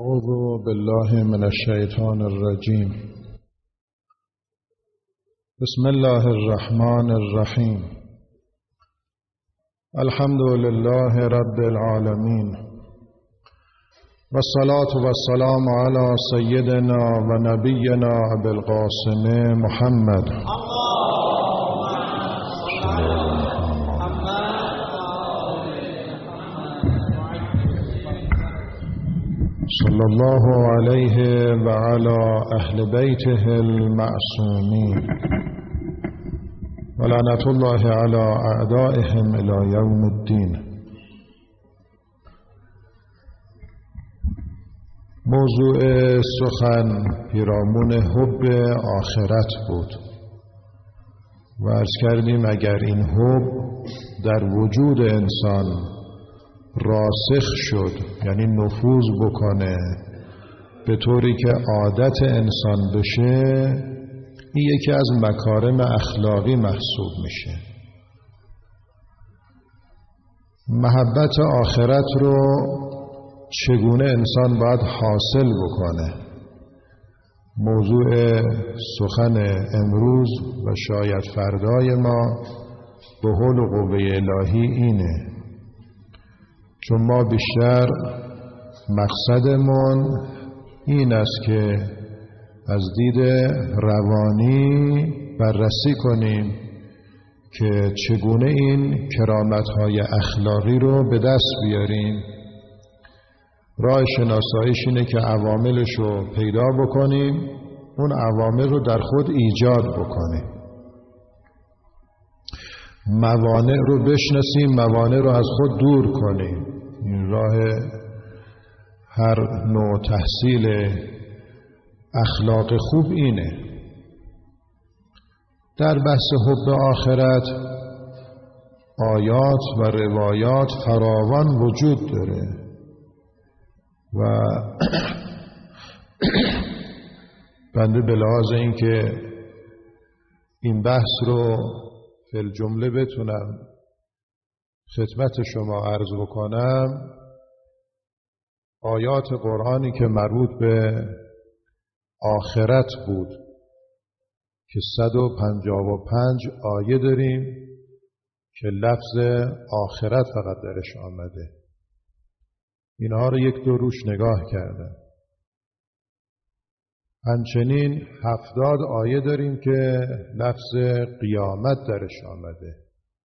أعوذ بالله من الشيطان الرجيم. بسم الله الرحمن الرحيم. الحمد لله رب العالمين، والصلاة والسلام على سيدنا ونبينا أبي القاسم محمد صلى الله عليه وعلى أهل بيته المعصومين، ولعنة الله على أعدائهم إلى يوم الدين. موضوع سخن پیرامون حب آخرت بود و عرض کردیم اگر این حب در وجود انسان راسخ شد، یعنی نفوذ بکنه به طوری که عادت انسان بشه، این یکی از مکارم اخلاقی محسوب میشه. محبت آخرت رو چگونه انسان باید حاصل بکنه؟ موضوع سخن امروز و شاید فردای ما به حول و قوه الهی اینه، چون ما بیشتر مقصدمون این است که از دید روانی بررسی کنیم که چگونه این کرامت‌های اخلاقی رو به دست بیاریم. راه شناساییش اینه که عواملش رو پیدا بکنیم، اون عوامل رو در خود ایجاد بکنیم، موانع رو بشناسیم، موانع رو از خود دور کنیم. این راه هر نوع تحصیل اخلاق خوب اینه. در بحث حب آخرت آیات و روایات فراوان وجود داره و بنده به لحاظ این که این بحث رو فی الجمله بتونم خدمت شما عرض بکنم، آیات قرآنی که مربوط به آخرت بود که 155 آیه داریم که لفظ آخرت فقط درش آمده. اینها رو یک دو روش نگاه کردم. همچنین 70 آیه داریم که لفظ قیامت درش آمده.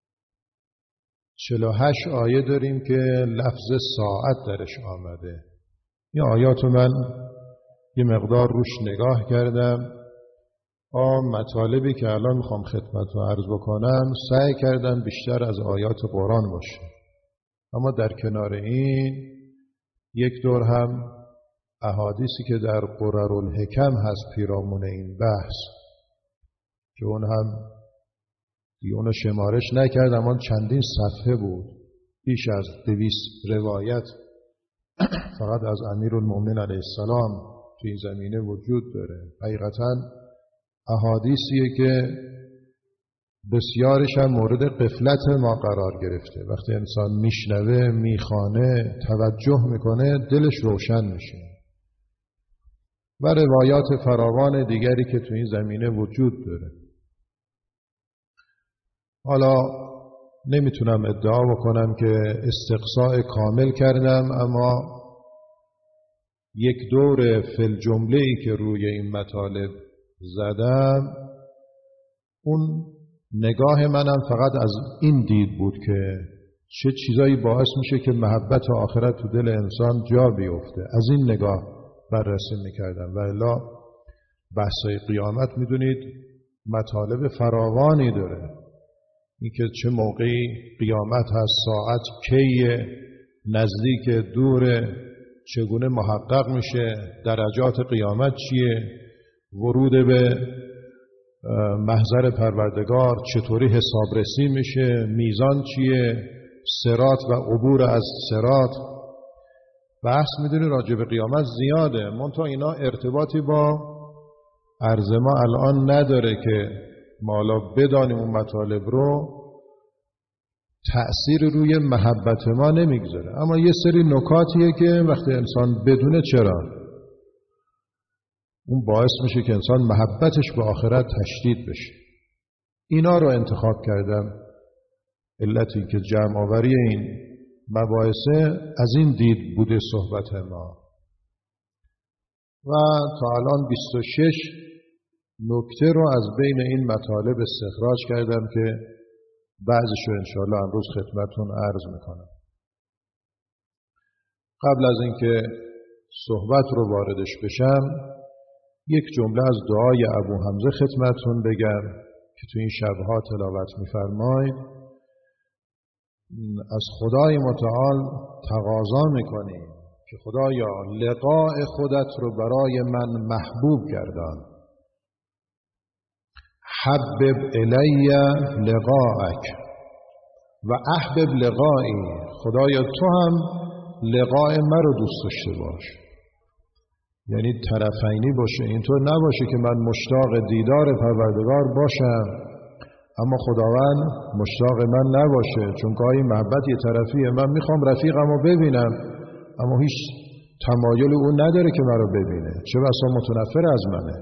48 آیه داریم که لفظ ساعت درش آمده. این آیات من یه مقدار روش نگاه کردم. مطالبی که الان میخوام خدمت رو عرض بکنم سعی کردم بیشتر از آیات قرآن باشه، اما در کنار این یک دور هم احادیثی که در قررالحکم هست پیرامون این بحث که اون هم دیگه اونو شمارش نکردم، اون چندین صفحه بود، بیش از 200 روایت فقط از امیرالمؤمنین علیه السلام تو این زمینه وجود داره. حقیقتا احادیثیه که بسیارش هم مورد غفلت ما قرار گرفته. وقتی انسان میشنوه، میخوانه، توجه میکنه، دلش روشن میشه. و روایات فراوان دیگری که تو این زمینه وجود داره. حالا نمیتونم ادعا بکنم که استقصاء کامل کردم، اما یک دور فی الجمله‌ای که روی این مطالب زدم، اون نگاه منم فقط از این دید بود که چه چیزایی باعث میشه که محبت آخرت تو دل انسان جا بیفته. از این نگاه بررسی میکردم. و الا بحثای قیامت میدونید مطالب فراوانی داره، این که چه موقعی قیامت هست، ساعت کیه، نزدیک، دوره، چگونه محقق میشه، درجات قیامت چیه، ورود به محضر پروردگار چطوری حسابرسی میشه، میزان چیه، صراط و عبور از صراط. بحث میدونی راجع به قیامت زیاده، منتها اینا ارتباطی با عرض ما الان نداره که ما حالا بدانیم اون مطالب رو تأثیر روی محبت ما نمیگذاره. اما یه سری نکاتیه که وقتی انسان بدونه چرا اون باعث میشه که انسان محبتش به آخرت تشدید بشه. اینا رو انتخاب کردم. علتی که جمع آوری این مباحثه از این دید بوده صحبت ما. و تا الان 26 نکته رو از بین این مطالب استخراج کردم که بعضیش رو انشاءالله امروز خدمتتون عرض میکنم. قبل از اینکه صحبت رو واردش بشم یک جمله از دعای ابو حمزه خدمتتون بگم که تو این شبها تلاوت میفرمایید. از خدای متعال تقاضا میکنیم که خدایا لقاء خودت رو برای من محبوب گردان. حبب الی لقاءک و احبب لقائی. خدایا تو هم لقاء من رو دوست داشته باش. یعنی طرفینی باشه، اینطور نباشه که من مشتاق دیدار پروردگار باشم اما خداوند مشتاق من نباشه، چون گاهی محبت یه طرفیه. من میخوام رفیقم رو ببینم اما هیچ تمایل او نداره که من رو ببینه، چه بسا متنفر از منه.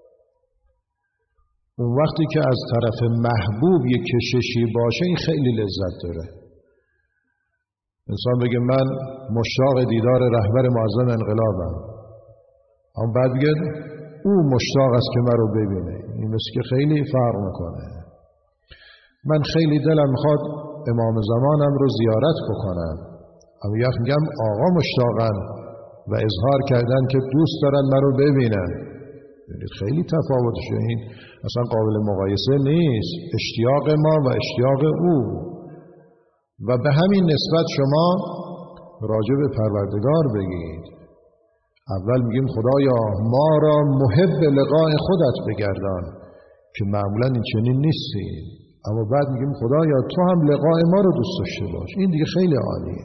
اون وقتی که از طرف محبوب یک کششی باشه این خیلی لذت داره. انسان بگه من مشتاق دیدار رهبر معظم انقلابم اما بعد بگه او مشتاق است که من رو ببینه، این مثل که خیلی فرق میکنه. من خیلی دلم میخواد امام زمانم رو زیارت بکنم اما میگم آقا مشتاقن و اظهار کردن که دوست دارن من رو ببینن. خیلی تفاوتشه، این اصلا قابل مقایسه نیست. اشتیاق ما و اشتیاق او. و به همین نسبت شما راجع به پروردگار بگید. اول میگیم خدایا ما را محب لقاء خودت بگردان که معمولا این چنین نیستیم، اما بعد میگیم خدایا تو هم لقاء ما رو دوست داشته باش. این دیگه خیلی عالیه.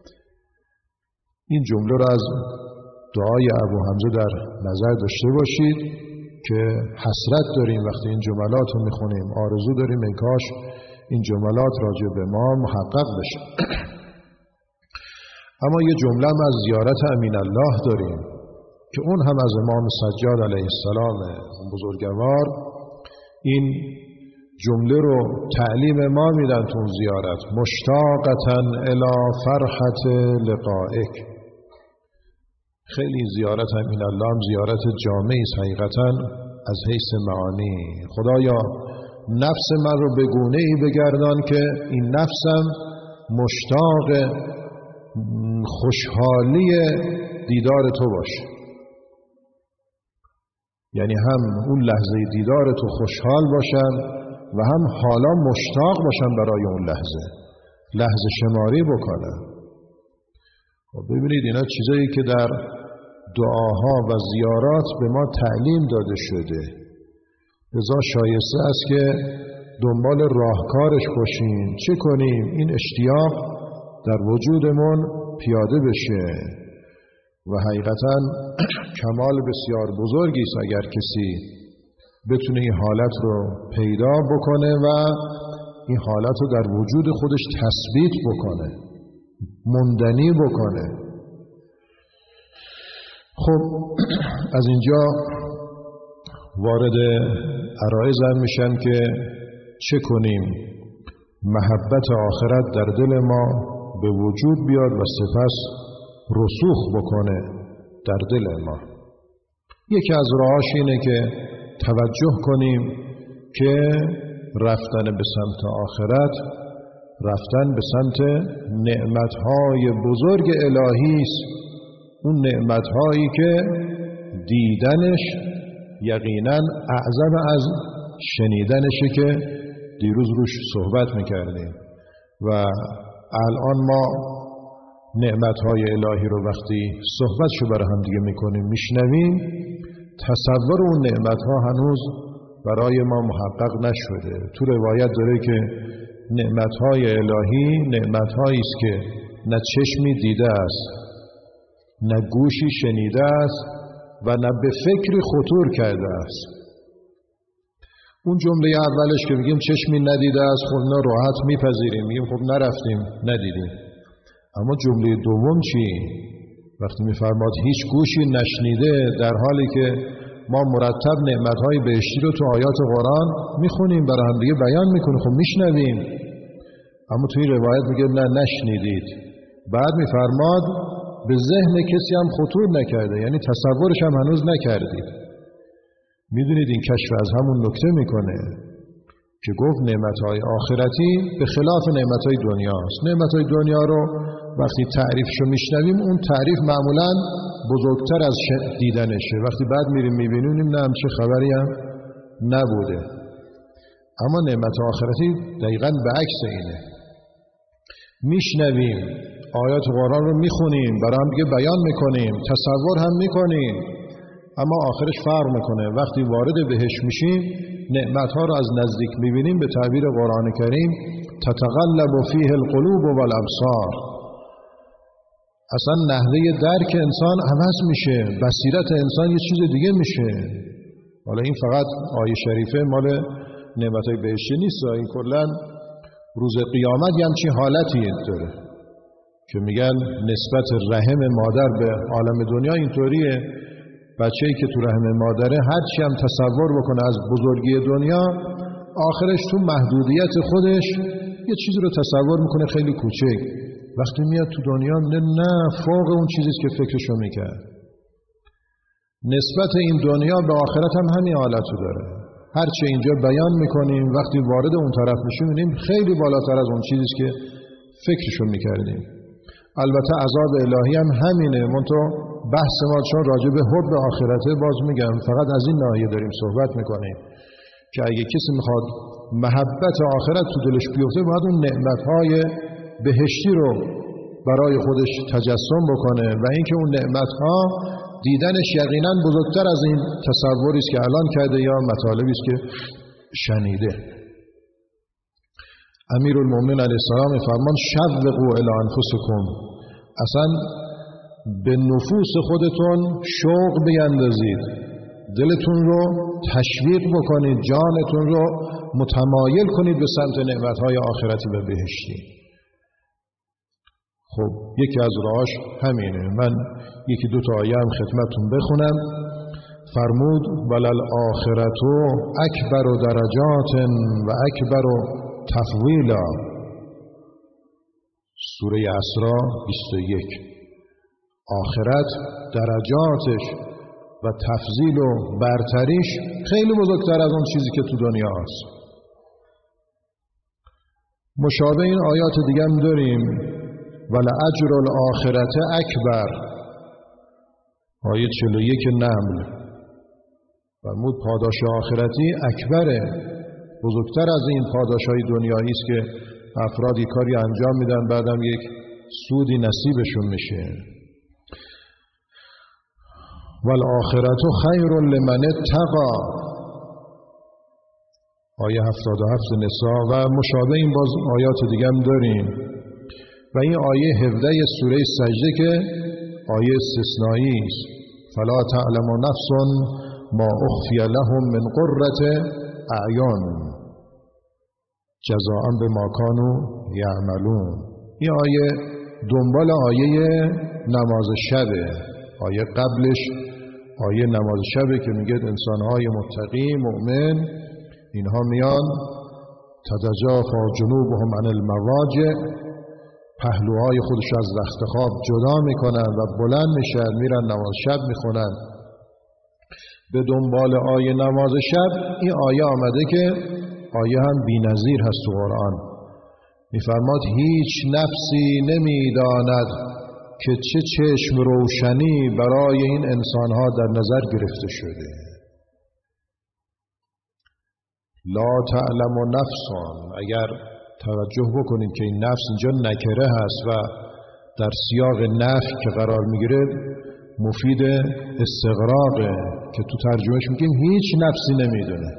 این جمله رو از دعای ابو حمزه در نظر داشته باشید که حسرت داریم وقتی این جملات رو میخونیم، آرزو داریم ای کاش این جملات راجع به ما محقق بشه. اما یه جمله هم از زیارت امین الله داریم که اون هم از امام سجاد علیه السلام اون بزرگوار. این جمله رو تعلیم ما میدن تو زیارت: مشتاقتاً الی فرحت لقائک. خیلی زیارت امین الله هم زیارت جامعی است حقیقتاً از حیث معانی. خدایا نفس من رو به گونه‌ای بگردان که این نفسم مشتاق خوشحالی دیدار تو باشه. یعنی هم اون لحظه دیدار تو خوشحال باشم و هم حالا مشتاق باشم برای اون لحظه شماری بکنم. ببینید اینا چیزایی که در دعاها و زیارات به ما تعلیم داده شده. لذا شایسته است که دنبال راهکارش باشیم. چه کنیم این اشتیاق در وجودمون پیاده بشه. و حقیقتاً کمال بسیار بزرگی است اگر کسی بتونه این حالت رو پیدا بکنه و این حالت رو در وجود خودش تثبیت بکنه، موندنی بکنه. خب از اینجا وارد عرایض میشن که چه کنیم محبت آخرت در دل ما به وجود بیاد و سپس رسوخ بکنه در دل ما. یکی از راهاش اینه که توجه کنیم که رفتن به سمت آخرت رفتن به سمت نعمتهای بزرگ الهی است. اون نعمتهایی که دیدنش یقیناً اعظم از شنیدنشه که دیروز روش صحبت میکردیم. و الان ما نعمتهای الهی رو وقتی صحبتشو برای هم دیگه میکنیم میشنویم، تصور اون نعمتها هنوز برای ما محقق نشده. تو روایت داره که نعمتهای الهی نعمتهایی است که نه چشمی دیده است، نه گوشی شنیده است و نه به فکری خطور کرده است. اون جمله اولش که میگیم چشمی ندیده است، خب نه راحت میپذیریم، میگیم خب نرفتیم ندیدیم. اما جمله دوم چی؟ وقتی میفرماد هیچ گوشی نشنیده، در حالی که ما مرتب نعمتهای بهشتی رو تو آیات قرآن میخونیم، برای هم دیگه بیان میکنیم، خب میشنویم، اما توی روایت میگه نه نشنیدید. بعد میفرماد به ذهن کسی هم خطور نکرده، یعنی تصورش هم هنوز نکردید. میدونید این کشف از همون نکته میکنه که گفت نعمتهای آخرتی به خلاف نعمتهای دنیاست. نعمتهای دنیا رو وقتی تعریفشو میشنویم، اون تعریف معمولاً بزرگتر از دیدنشه، وقتی بعد میریم میبینیم نه همچه خبری هم نبوده. اما نعمت آخرتی دقیقاً به عکس اینه، میشنویم آیات قرآن رو میخونیم، برای هم دیگه بیان میکنیم، تصور هم میکنیم، اما آخرش فرق میکنه. وقتی وارد بهش میشیم نعمتها رو از نزدیک میبینیم، به تعبیر قرآن کریم تتقلب فیه القلوب والابصار. اصلا نحوه درک انسان عوض میشه، بصیرت انسان یه چیز دیگه میشه. حالا این فقط آیه شریفه مال نعمتهای بهشتی نیست، این کلا روز قیامت یه همچین حالتی داره که میگن نسبت رحم مادر به عالم دنیا اینطوریه، بچه‌ای که تو رحم مادره هرچی هم تصور بکنه از بزرگی دنیا، آخرش تو محدودیت خودش یه چیزی رو تصور میکنه خیلی کوچک. وقتی میاد تو دنیا نه فوق اون چیزیست که فکرشو میکرد. نسبت این دنیا به آخرت هم همین حالتو داره. هرچی اینجا بیان میکنیم وقتی وارد اون طرف میشیم میبینیم خیلی بالاتر از اون چیزیست که فکرشو میکردیم. البته عذاب الهی هم همینه، منتها بحث ما چون راجع به حب آخرته، باز میگم فقط از این ناحیه داریم صحبت میکنیم که اگه کسی میخواد محبت آخرت تو دلش بیفته، باید اون نعمتهای بهشتی رو برای خودش تجسم بکنه و اینکه اون نعمتها دیدنش یقینا بزرگتر از این تصوری است که الان کرده یا مطالبی است که شنیده. امیرالمومنین علیه السلام فرمان شوقوا الی انفسکم، اصلا به نفوس خودتون شوق بیندازید، دلتون رو تشویق بکنید، جانتون رو متمایل کنید به سمت نعمتهای آخرتی و بهشتی. خب یکی از راهاش همینه. من یکی دو تا آیه هم خدمتتون بخونم. فرمود وللآخرة اکبر درجات و اکبر تفضیلا، سوره اسراء 21. آخرت درجاتش و تفضیل و برتریش خیلی بزرگتر از اون چیزی که تو دنیا هست. مشابه این آیات دیگه هم داریم. ولأجر الآخرة اکبر، آیه 41 نمل. فرمود پاداش آخرتی اکبره، بزرگتر از این پاداش‌های دنیایی است که افرادی کاری انجام میدن بعدم یک سودی نصیبشون میشه. والآخرة خیر لمن اتقی، آیه 77 نساء و مشابه این باز آیات دیگه هم داریم. و این آیه 17 سوره سجده که آیه استثنایی است. فلا تعلم نفس ما اخفی لهم من قرة اعیان جزاء بما كانوا یعملون. این آیه دنبال آیه نماز شبه. آیه قبلش آیه نماز شبه که میگه انسانهای متقی مؤمن اینها میان تتجافا جنوبهم عن المضاجع، پهلوهای خودش از رخت خواب جدا میکنن و بلند میشن میرن نماز شب میخونن. به دنبال آیه نماز شب این آیه آمده که آیه هم بی‌نظیر هست تو قرآن. میفرماد هیچ نفسی نمیداند که چه چشم روشنی برای این انسانها در نظر گرفته شده. لا تعلم نفسان، اگر توجه بکنید که این نفس اینجا نکره هست و در سیاق نفی که قرار میگیره مفید استغراقه که تو ترجمهش میگیم هیچ نفسی نمیدونه.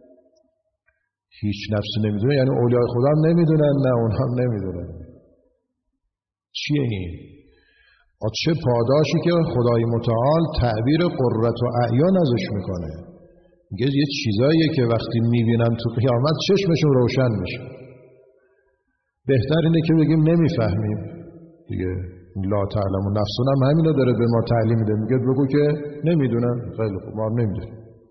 هیچ نفسی نمیدونه یعنی اولیای خدا هم نمیدونن نه اون هم نمیدونن. چیه این؟ چه پاداشی که خدای متعال تعبیر قرة اعیان ازش میکنه. یه چیزاییه که وقتی میبینن تو قیامت چشمشون روشن میشه. بهتر اینه که بگیم نمیفهمیم دیگه. لا تعلم نفسون هم همینو داره به ما تعلیم میده، میگه بگو که نمیدونم. خیلی خوب، ما نمیدونیم.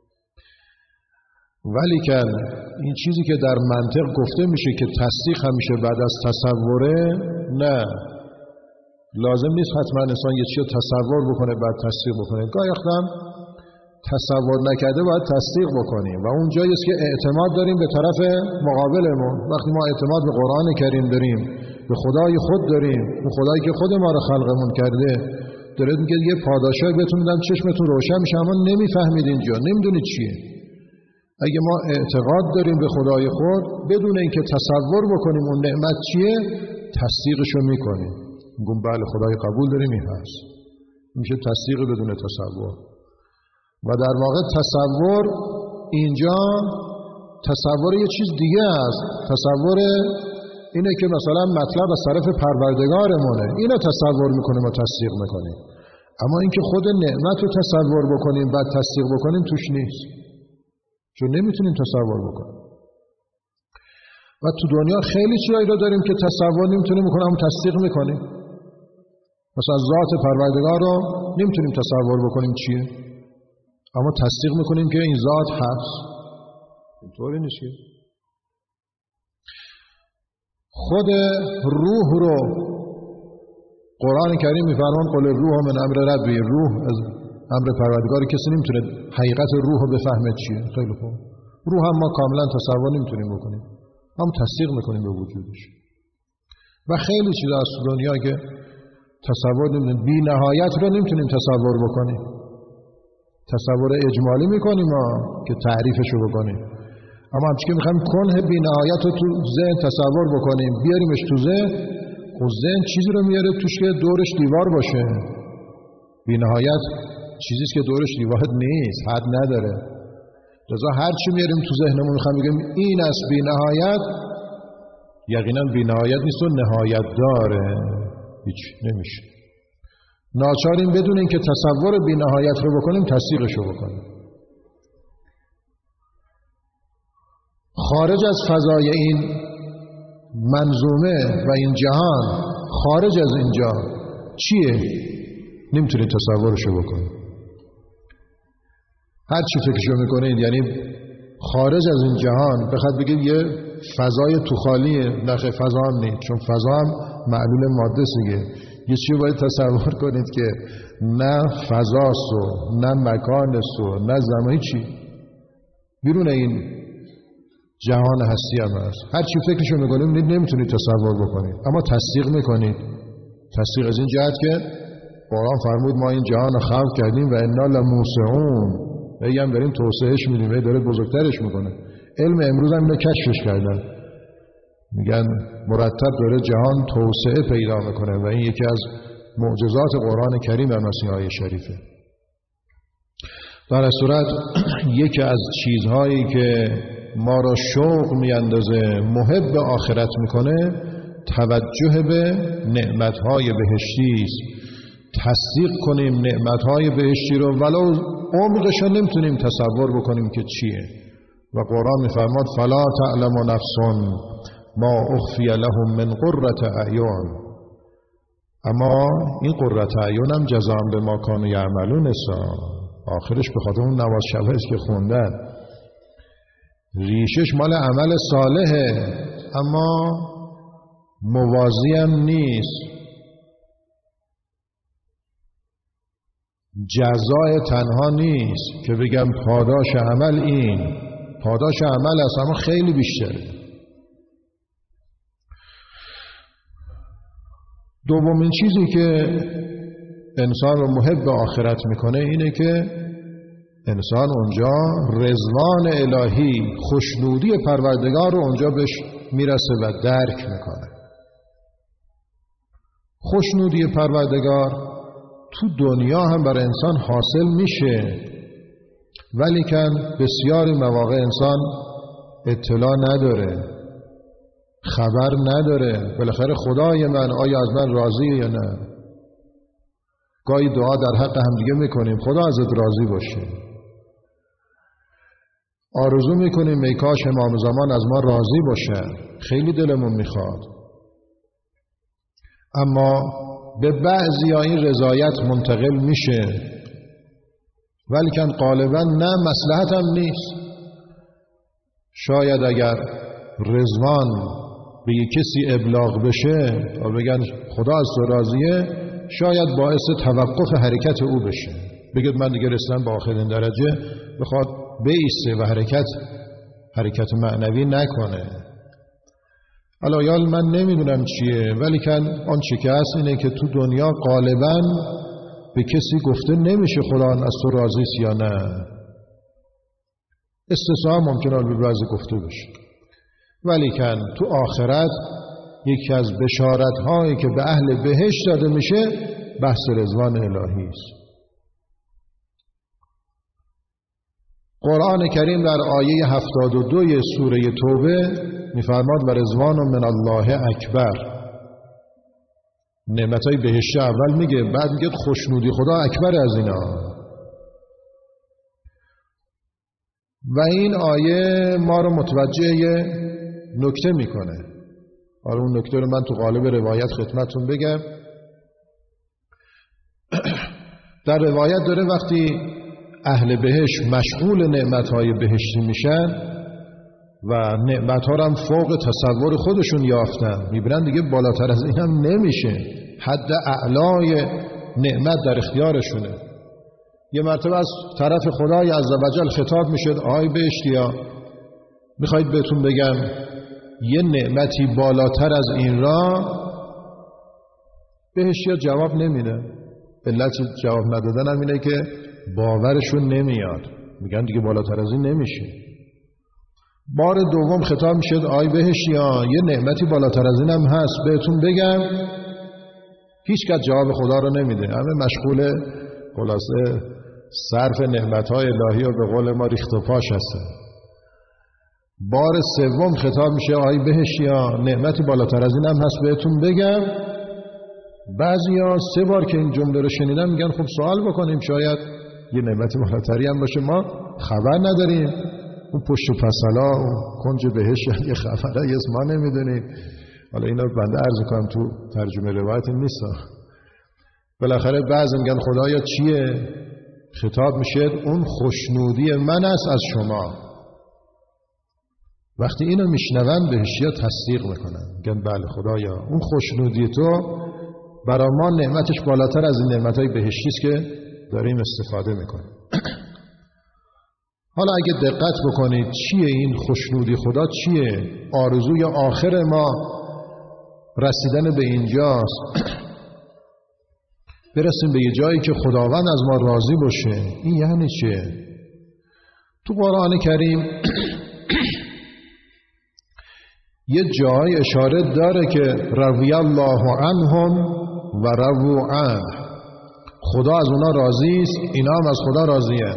ولی که این چیزی که در منطق گفته میشه که تصدیق همیشه بعد از تصوره، نه، لازم نیست حتما انسان یه چیزی تصور بکنه بعد تصدیق بکنه. گاهی وقتا تصور نکرده باید تصدیق بکنیم و اون جایی است که اعتماد داریم به طرف مقابلمون. وقتی ما اعتماد به قرآن کریم داریم، به خدای خود داریم، اون خدایی که خود ما رو خلقمون کرده، داره میگه یه پاداشایی بهتون میدم چشمتون روشن میشه، اما نمیفهمید اینجا، نمیدونید چیه. اگه ما اعتقاد داریم به خدای خود بدون اینکه تصور بکنیم اون نعمت چیه، تصدیقشو میکنیم. میگم بله خدای قبول داریم، این هست. میشه تصدیق بدون تصور. و در واقع تصور اینجا تصور یه چیز دیگه است. تصور اینه که مثلا مطلب از طرف پروردگارمونه، اینو تصور میکنیم و تصدیق میکنیم. اما اینکه خود نعمت رو تصور بکنیم بعد تصدیق بکنیم توش نیست، چون نمیتونیم تصور بکنیم. و تو دنیا خیلی چیزایی رو داریم که تصور نمیتونیم بکنیم اما تصدیق میکنیم. مثلا ذات پروردگار رو نمیتونیم تصور بکنیم چیه، اما تصدیق میکنیم که این ذات هست. اینطوری نیست که خود روح رو قرآن کریم میفرمان قل روح من امر ربی، روح از امر پروردگار. کسی نمیتونه حقیقت روح رو بفهمه چیه. خیلی خوب، روح هم ما کاملا تصور نمیتونیم بکنیم، هم تصدیق میکنیم به وجودش. و خیلی چیزا از دنیا که تصور نمیتونیم، بی نهایت رو نمیتونیم تصور بکنیم. تصور اجمالی میکنیم که تعریفشو بکنیم، اما همچنین که میخوایم کنه بی نهایت رو تو ذهن تصور بکنیم، بیاریمش تو ذهن، خب ذهن چیزی رو میاره توش که دورش دیوار باشه. بی نهایت چیزیست که دورش دیوار نیست، حد نداره. لذا هر چی میاریم تو ذهنمون میخوایم بگیم این است بی نهایت، یقینا بی نهایت نیست و نهایت داره، هیچ نمیشه. ناچاریم بدون اینکه تصور بی نهایت رو بکنیم تصدیقش رو بکنیم. خارج از فضای این منظومه و این جهان، خارج از اینجا چیه؟ نمیتونید تصورشو بکنید. هر چی فکرشو میکنید، یعنی خارج از این جهان بخواد بگید یه فضای تو خالیه، نخه فضا هم نیست، چون فضا هم معلول ماده سیگه. یه چی باید تصور کنید که نه فضاست و نه مکانست و نه زمانی، چی بیرون این جهان هستی هم هست. هر چی فکرشو میکنید نمیتونید تصور بکنید، اما تصدیق میکنید. تصدیق از این جهت که قرآن فرمود ما این جهان رو خلق کردیم و انا لموسعون، هی هم داریم توسعهش میدیم، هی داره بزرگترش میکنه. علم امروز هم اینو کشفش کردن، میگن مرتب داره جهان توسعه پیدا میکنه و این یکی از معجزات قرآن کریم هم است، این آیه شریفه. در صورت یکی از چیزهایی که ما را شوق میاندازه، محب آخرت میکنه، توجه به نعمتهای بهشتی است. تصدیق کنیم نعمتهای بهشتی رو، ولو عمقش رو نمیتونیم تصور بکنیم که چیه. و قرآن میفرماد فلا تعلم نفس ما اخفی لهم من قرة اعین. اما این قرة اعین هم جزاء بما کانوا یعملون است. آخرش به خاطر اون نماز شبه است که خوندن، ریشش مال عمل صالحه اما موازی هم نیست. جزای تنها نیست که بگم پاداش عمل این پاداش عمل است، اما خیلی بیشتره. دومین چیزی که انسان رو محب آخرت میکنه اینه که انسان اونجا رضوان الهی، خوشنودی پروردگار رو اونجا بهش میرسه و درک میکنه. خوشنودی پروردگار تو دنیا هم برای انسان حاصل میشه، ولی که بسیاری مواقع انسان اطلاع نداره، خبر نداره بالاخره خدای من آیا از من راضیه یا نه. گاهی دعا در حق هم دیگه میکنیم خدا ازت راضی باشه، آرزو میکنیم ای کاش امام زمان از ما راضی باشه، خیلی دلمون میخواد، اما به بعضیا این رضایت منتقل میشه، ولیکن غالبا نه، مصلحت هم نیست. شاید اگر رضوان به یک کسی ابلاغ بشه و بگن خدا از تو راضیه، شاید باعث توقف حرکت او بشه، بگید من دیگه رسیدم به آخرین درجه، بخواد بایسته و حرکت معنوی نکنه. علایال من نمیدونم چیه، ولیکن آن چی که هست اینه که تو دنیا غالباً به کسی گفته نمیشه خدا از تو راضی است یا نه. استثناء ممکنه به بعضی گفته بشه، ولیکن تو آخرت یکی از بشارت هایی که به اهل بهشت داده میشه بحث رضوان الهی است. قرآن کریم در آیه 72 سوره توبه میفرماد و رضوان من الله اکبر. نعمتای بهشت اول میگه، بعد میگه خوشنودی خدا اکبر از اینا. و این آیه ما رو متوجه یه نکته میکنه. حالا اون نکته رو من تو قالب روایت خدمتتون بگم. در روایت داره وقتی اهل بهشت مشغول نعمتهای بهشتی میشن و نعمتها رو هم فوق تصور خودشون یافتن، میبینن دیگه بالاتر از این هم نمیشه، حد اعلای نعمت در اختیارشونه. یه مرتبه از طرف خدای عزوجل خطاب میشد، آی بهشتیا میخواید بهتون بگم یه نعمتی بالاتر از این را؟ بهشتیا جواب نمیده. علت جواب ندادن هم اینه که باورشون نمیاد، میگن دیگه بالاتر از این نمیشه. بار دوم خطاب میشد، آی بهشتیا یه نعمتی بالاتر از این هم هست بهتون بگم؟ هیچ کس جواب خدا رو نمیده، همه مشغول خلاصه صرف نعمتهای الهی و به قول ما ریخت و پاش هستن. بار سوم خطاب میشه، آی بهشتیا نعمتی بالاتر از این هم هست بهتون بگم؟ بعضیا 3 بار که این جمله رو شنیدن میگن خب سوال بکنیم، شاید یه نعمتی بالاتری هم باشه ما خبر نداریم، اون پشت و پسلا اون کنج بهشت یه خبره یه ما نمیدونیم. حالا اینا بنده عرض کنم تو ترجمه روایت نیست. بالاخره بعضی میگن خدایا چیه؟ خطاب میشه اون خوشنودی من است از شما. وقتی اینو میشنون بهشتیا تصدیق میکنن، میگن بله خدایا اون خوشنودی تو برای ما نعمتش بالاتر از این نعمتهای بهشتی است که داریم استفاده میکنیم. حالا اگه دقت بکنید چیه این خوشنودی خدا؟ چیه؟ آرزوی آخر ما رسیدن به اینجاست، برسیم به یه جایی که خداوند از ما راضی باشه. این یعنی چه؟ تو قرآن کریم یه جای اشاره داره که رضی الله عنهم و رضوا عنه، خدا از اونا راضی است، اینا هم از خدا راضیه.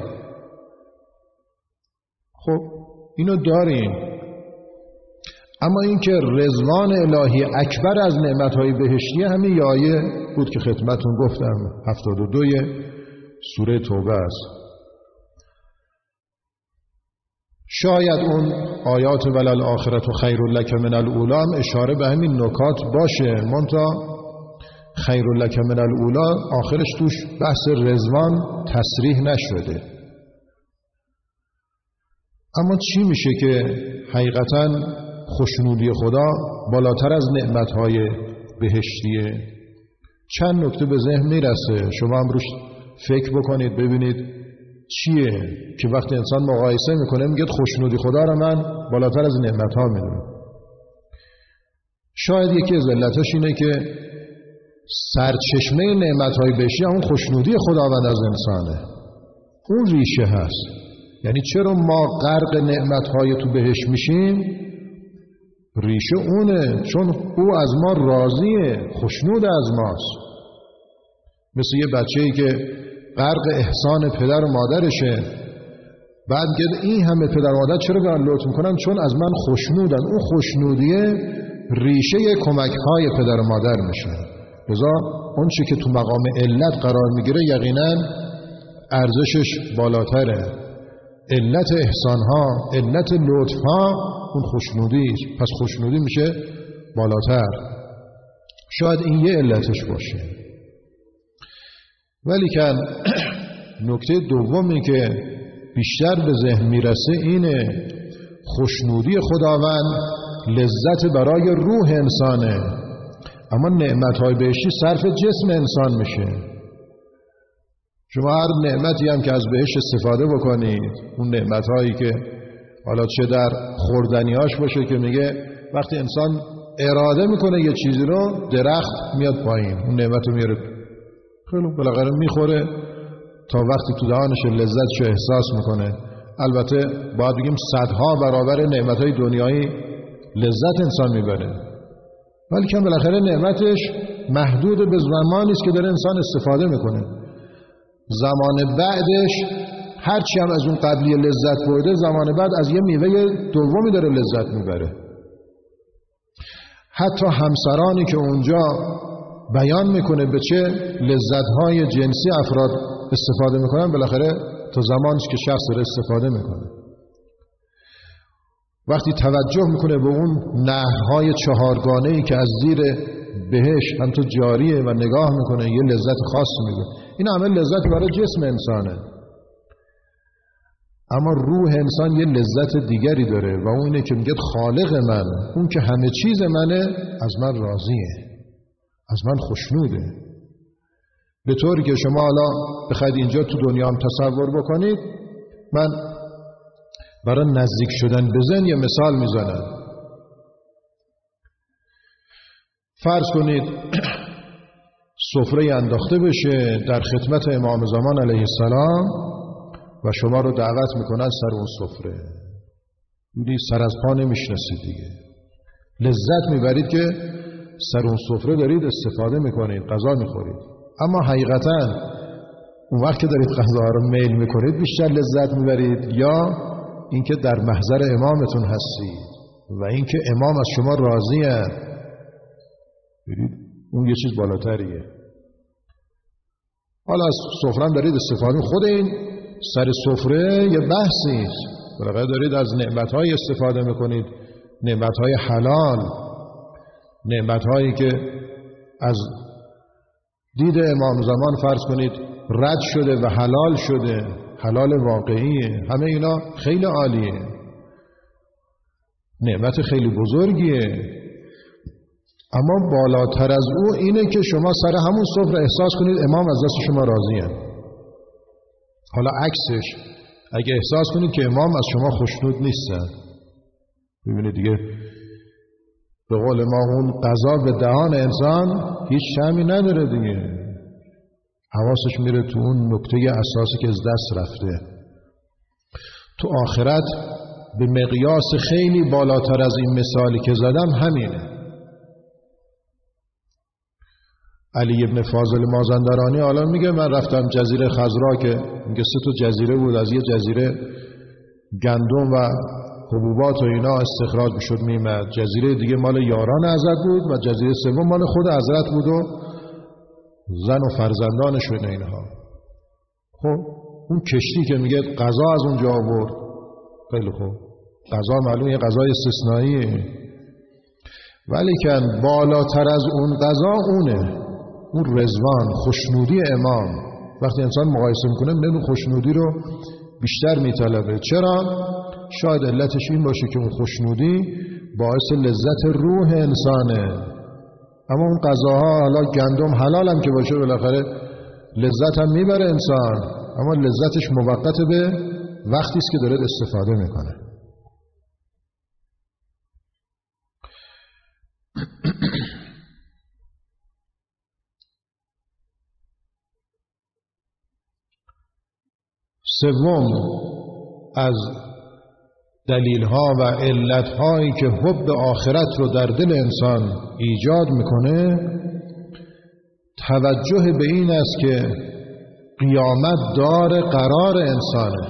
خب اینو داریم، اما این که رضوان الهی اکبر از نعمتهای بهشتی همین یه آیه بود که خدمتون گفتم 72 سوره توبه است. شاید اون آیات وللآخرة خیر لک من الاولی هم اشاره به همین نکات باشه، منتها خیر لک من الاولی آخرش توش بحث رضوان تصریح نشده. اما چی میشه که حقیقتاً خوشنودی خدا بالاتر از نعمتهای بهشتیه؟ چند نکته به ذهن میرسه، شما هم روش فکر بکنید ببینید چیه که وقتی انسان مقایسه میکنه میگه خوشنودی خدا رو من بالاتر از نعمتها میدونم. شاید یکی از علتاش اینه که سرچشمه نعمتهای بهشتی اون خوشنودی خداوند از انسانه، اون ریشه هست. یعنی چرا ما غرق نعمتهای تو بهشت میشیم؟ ریشه اونه، چون او از ما راضیه، خوشنود از ماست. مثل یه بچه‌ای که غرق احسان پدر و مادرشه، بعد گفت این همه پدر و مادر چرا به من لطف میکنن؟ چون از من خوشنودن. اون خوشنودیه ریشه کمک‌های پدر و مادر میشه. لذا اون چی که تو مقام علت قرار میگیره یقینا ارزشش بالاتره. علت احسانها، علت لطفها اون خوشنودی است. پس خوشنودی میشه بالاتر. شاید این یه علتش باشه. ولی که نکته دومی که بیشتر به ذهن میرسه اینه، خوشنودی خداوند لذت برای روح انسانه، اما نعمت‌های بهشتی صرف جسم انسان میشه. شما هر نعمتی هم که از بهشت استفاده بکنید، اون نعمت‌هایی که حالا چه در خوردنیاش باشه که میگه وقتی انسان اراده میکنه یه چیزی رو، درخت میاد پایین، اون نعمت رو میاره خیلی بالاخره میخوره تا وقتی تو دهانش لذتشو احساس میکنه. البته باید بگیم صدها برابر نعمت‌های دنیایی لذت انسان میبره، ولی که بالاخره نعمتش محدود به زمانی است که داره انسان استفاده میکنه. زمان بعدش هرچی هم از اون قبلی لذت برده، زمان بعد از یه میوه دومی داره لذت میبره. حتی همسرانی که اونجا بیان میکنه به چه لذت‌های جنسی افراد استفاده میکنن، بالاخره تا زمانش که شخص داره استفاده میکنه. وقتی توجه میکنه به اون نهرهای چهارگانه‌ای که از زیر بهشت هم تو جاریه و نگاه میکنه، یه لذت خاص میده. این همه لذت برای جسم انسانه، اما روح انسان یه لذت دیگری داره و اون اینه که میگه خالق من، اون که همه چیز منه، از من راضیه، از من خوشنوده. به طوری که شما حالا بخواید اینجا تو دنیا هم تصور بکنید، من برای نزدیک شدن به ذهن یه مثال میزنم. فرض کنید سفره انداخته بشه در خدمت امام زمان علیه السلام و شما رو دعوت میکنن سر اون سفره. میدید سر از پا نمیشناسید دیگه، لذت میبرید که سر اون سفره دارید استفاده میکنید، غذا میخورید، اما حقیقتا اون وقت که دارید غذا رو میل میکنید بیشتر لذت میبرید یا اینکه در محضر امامتون هستید و اینکه امام از شما راضیه؟ ببینید اون یه چیز بالاتریه. حالا از سفره هم دارید استفاده، خود این سر سفره یه بحثی است. بالاخره دارید از نعمت‌های استفاده میکنید، نعمت‌های حلال، نعمت‌هایی که از دید امام زمان فرض کنید رد شده و حلال شده، حلال واقعیه. همه اینا خیلی عالیه، نعمت خیلی بزرگیه. اما بالاتر از او اینه که شما سر همون سفره احساس کنید امام از دست شما راضیه. حالا عکسش، اگه احساس کنید که امام از شما خوشنود نیستن، ببینید دیگه به قول ما اون غذا به دهان انسان هیچ شمی نداره دیگه، حواسش میره تو اون نکته اساسی که از دست رفته. تو آخرت به مقیاس خیلی بالاتر از این مثالی که زدم همینه. علی ابن فاضل مازندرانی حالا میگه من رفتم جزیره خضرا که میگه 3 جزیره بود، از یه جزیره گندم و حبوبات و اینا استخراج میشد میمد، جزیره دیگه مال یاران حضرت بود و جزیره سوم مال خود حضرت بود و زن و فرزندانش و اینها. خب اون کشتی که میگه غذا از اونجا آورد، خیلی خوب، غذا معلومه یه غذای استثنائیه، ولی که بالاتر از اون غذا اونه اون رضوان، خوشنودی امام. وقتی انسان مقایسه میکنه میبینه خوشنودی رو بیشتر میطلبه. چرا؟ شاید علتش این باشه که اون خوشنودی باعث لذت روح انسانه. اما اون غذاها حالا گندم حلال هم که باشه بالاخره لذت هم میبره انسان، اما لذتش موقت به وقتی است که داره استفاده میکنه. سوم از دلیل‌ها و علت‌هایی که حب آخرت رو در دل انسان ایجاد میکنه، توجه به این است که قیامت دار قرار انسانه.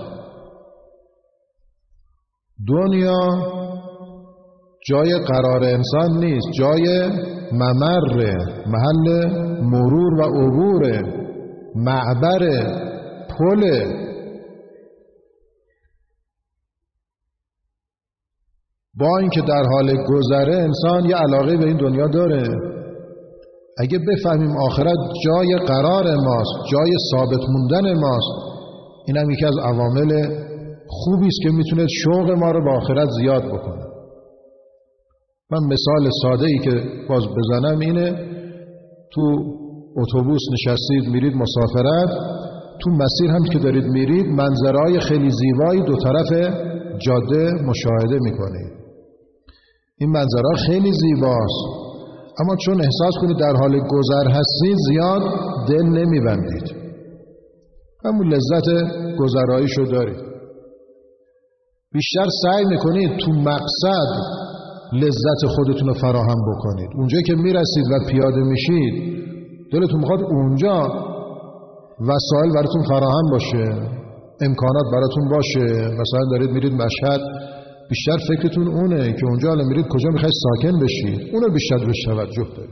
دنیا جای قرار انسان نیست، جای ممر، محل مرور و عبور، معبر، پل. با اینکه در حال گذره انسان یه علاقه به این دنیا داره. اگه بفهمیم آخرت جای قرار ماست، جای ثابت موندن ماست، این هم یکی از عوامل خوبی است که میتونه شوق ما رو به آخرت زیاد بکنه. من مثال ساده ای که باز بزنم اینه، تو اتوبوس نشستید میرید مسافرت، تو مسیر هم که دارید میرید منظرهای خیلی زیبایی دو طرف جاده مشاهده میکنید. این منظرها خیلی زیباست، اما چون احساس کنید در حال گذر هستید زیاد دل نمیبندید، همون لذت گذراییشو دارید. بیشتر سعی میکنید تو مقصد لذت خودتون رو فراهم بکنید. اونجا که میرسید و پیاده میشید دلتون میخواد اونجا وسایل براتون فراهم باشه، امکانات براتون باشه. مثلا دارید میرید مشهد، بیشتر فکرتون اونه که اونجا حالا میرید کجا میخواید ساکن بشید، اونو بیشتر بهش توجه دارید.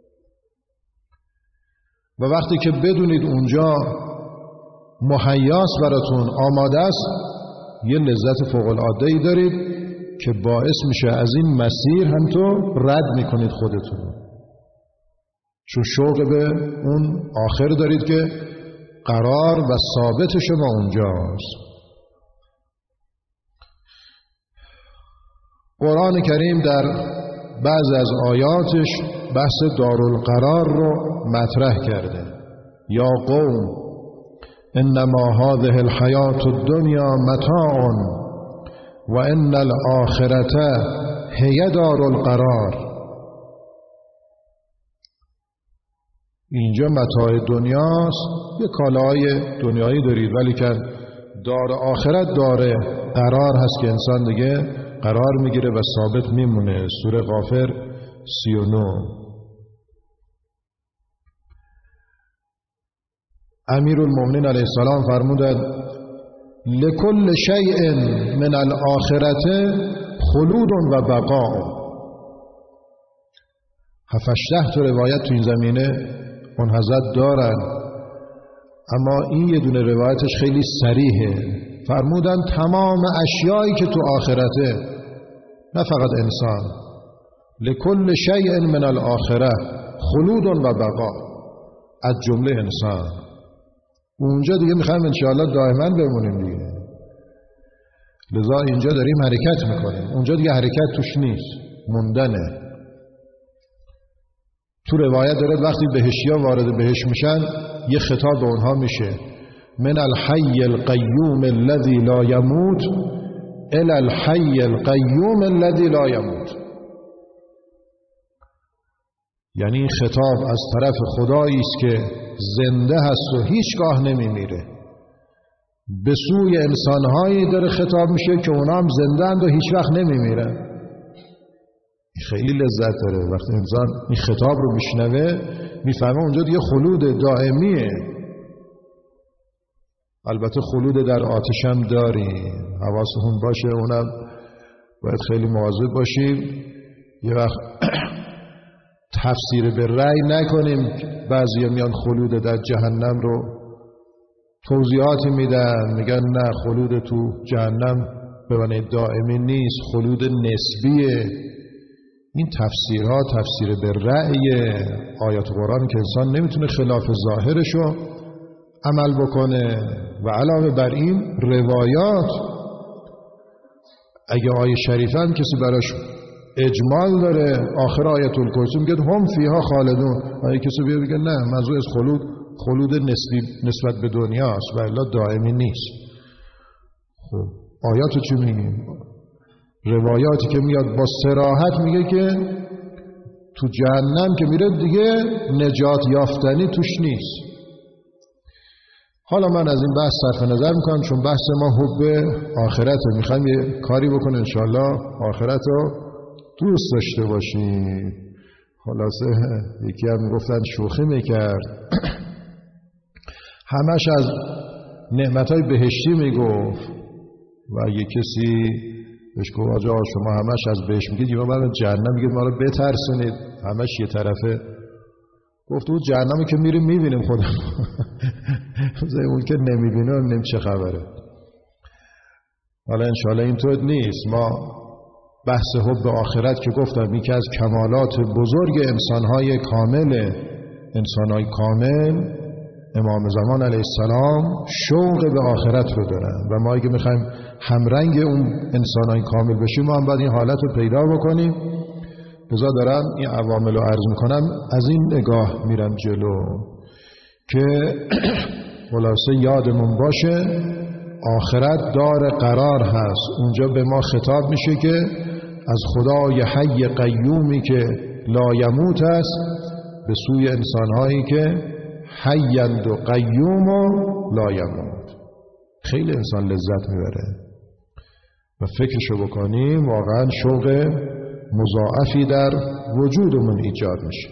و وقتی که بدونید اونجا مهیاس براتون آماده است، یه لذت فوق العاده ای دارید که باعث میشه از این مسیر هم تو رد میکنید خودتون، چون شوق به اون آخر دارید که قرار و ثابت شما اونجاست. قرآن کریم در بعض از آیاتش بحث دارالقرار رو مطرح کرده. یا قوم انما هذه الحیات الدنیا متاع و ان الاخرة هی دارالقرار. اینجا متاع دنیاست، یه کالاهای دنیایی دارید، ولی که دار آخرت دار قرار هست که انسان دیگه قرار میگیره و ثابت میمونه. سوره غافر 39. امیرالمومنین علیه السلام فرمودند لکل شیء من الاخرة خلود و بقاء. 7-8 تا روایت تو این زمینه اون حضرت دارن، اما این یه دونه روایتش خیلی صریحه. فرمودن تمام اشیایی که تو آخرته، نه فقط انسان، لکل شیء من الاخره خلود و بقا، از جمله انسان. اونجا دیگه میخوایم انشاءالله دائما بمونیم دیگه، لذا اینجا داریم حرکت میکنیم، اونجا دیگه حرکت توش نیست، موندنه. تو روایت داره وقتی بهشتی‌ها وارد بهشت میشن یه خطاب به اونها میشه من الحی القیوم الذی لا یموت الی الحی القیوم الذی لا یموت. یعنی این خطاب از طرف خدایی است که زنده هست و هیچگاه نمیمیره، به سوی انسانهایی داره خطاب میشه که اونا هم زنده اند و هیچ وقت نمیمیرن. خیلی لذت داره وقتی انسان این خطاب رو میشنوه، میفهمه اونجا دیگه خلود دائمیه. البته خلود در آتش هم داریم، حواسمون باشه، اونم باید خیلی مواظب باشیم. یه وقت تفسیر به رأی نکنیم، بعضی میان خلود در جهنم رو توضیحاتی میدن، میگن نه خلود تو جهنم به معنی دائمی نیست، خلود نسبیه. این تفسیرها تفسیر به رأی آیات قرآن که انسان نمیتونه خلاف ظاهرشو عمل بکنه. و علاوه بر این روایات، اگه آیه شریفن کسی براش اجمال داره، آخر آیت الکرسی میگه هم فیها خالدون، اگه کسی بیاد بگه نه منظور از خلود نسبی نسبت به دنیاست و الا دائمی نیست. خب آیاتو چی میگیم؟ روایاتی که میاد با صراحت میگه که تو جهنم که میره دیگه نجات یافتنی توش نیست. حالا من از این بحث صرف نظر میکنم، چون بحث ما حب آخرت رو میخوایم یه کاری بکنه انشاءالله آخرت رو دوست داشته باشیم. خلاصه یکی هم میگفتن شوخی میکرد همش از نعمتهای بهشتی میگفت و یه کسی بهش گفت آجا شما همش از بهشت میگید، یا من جهنم میگید ما رو بترسونید، همش یه طرفه. گفت او جهنمی که میریم میبینیم خودم اون که نمیبینیم نیم چه خبره. حالا انشاءالله اینطور نیست، ما بحث حب آخرت که گفتم یکی از کمالات بزرگ انسانهای کامل، انسانهای کامل امام زمان علیه السلام شوق به آخرت رو دارن و ما اگه میخوایم همرنگ اون انسانهای کامل بشیم ما هم باید این حالت رو پیدا بکنیم. لذا دارم این عوامل رو عرض میکنم، از این نگاه میرم جلو که خلاصه یادمون باشه آخرت دار قرار هست. اونجا به ما خطاب میشه که از خدای حی قیومی که لایموت است به سوی انسانهایی که حیند و قیوم و لایموت. خیلی انسان لذت میبره و فکرشو بکنیم واقعا شوق مضاعفی در وجودمون ایجاد میشه.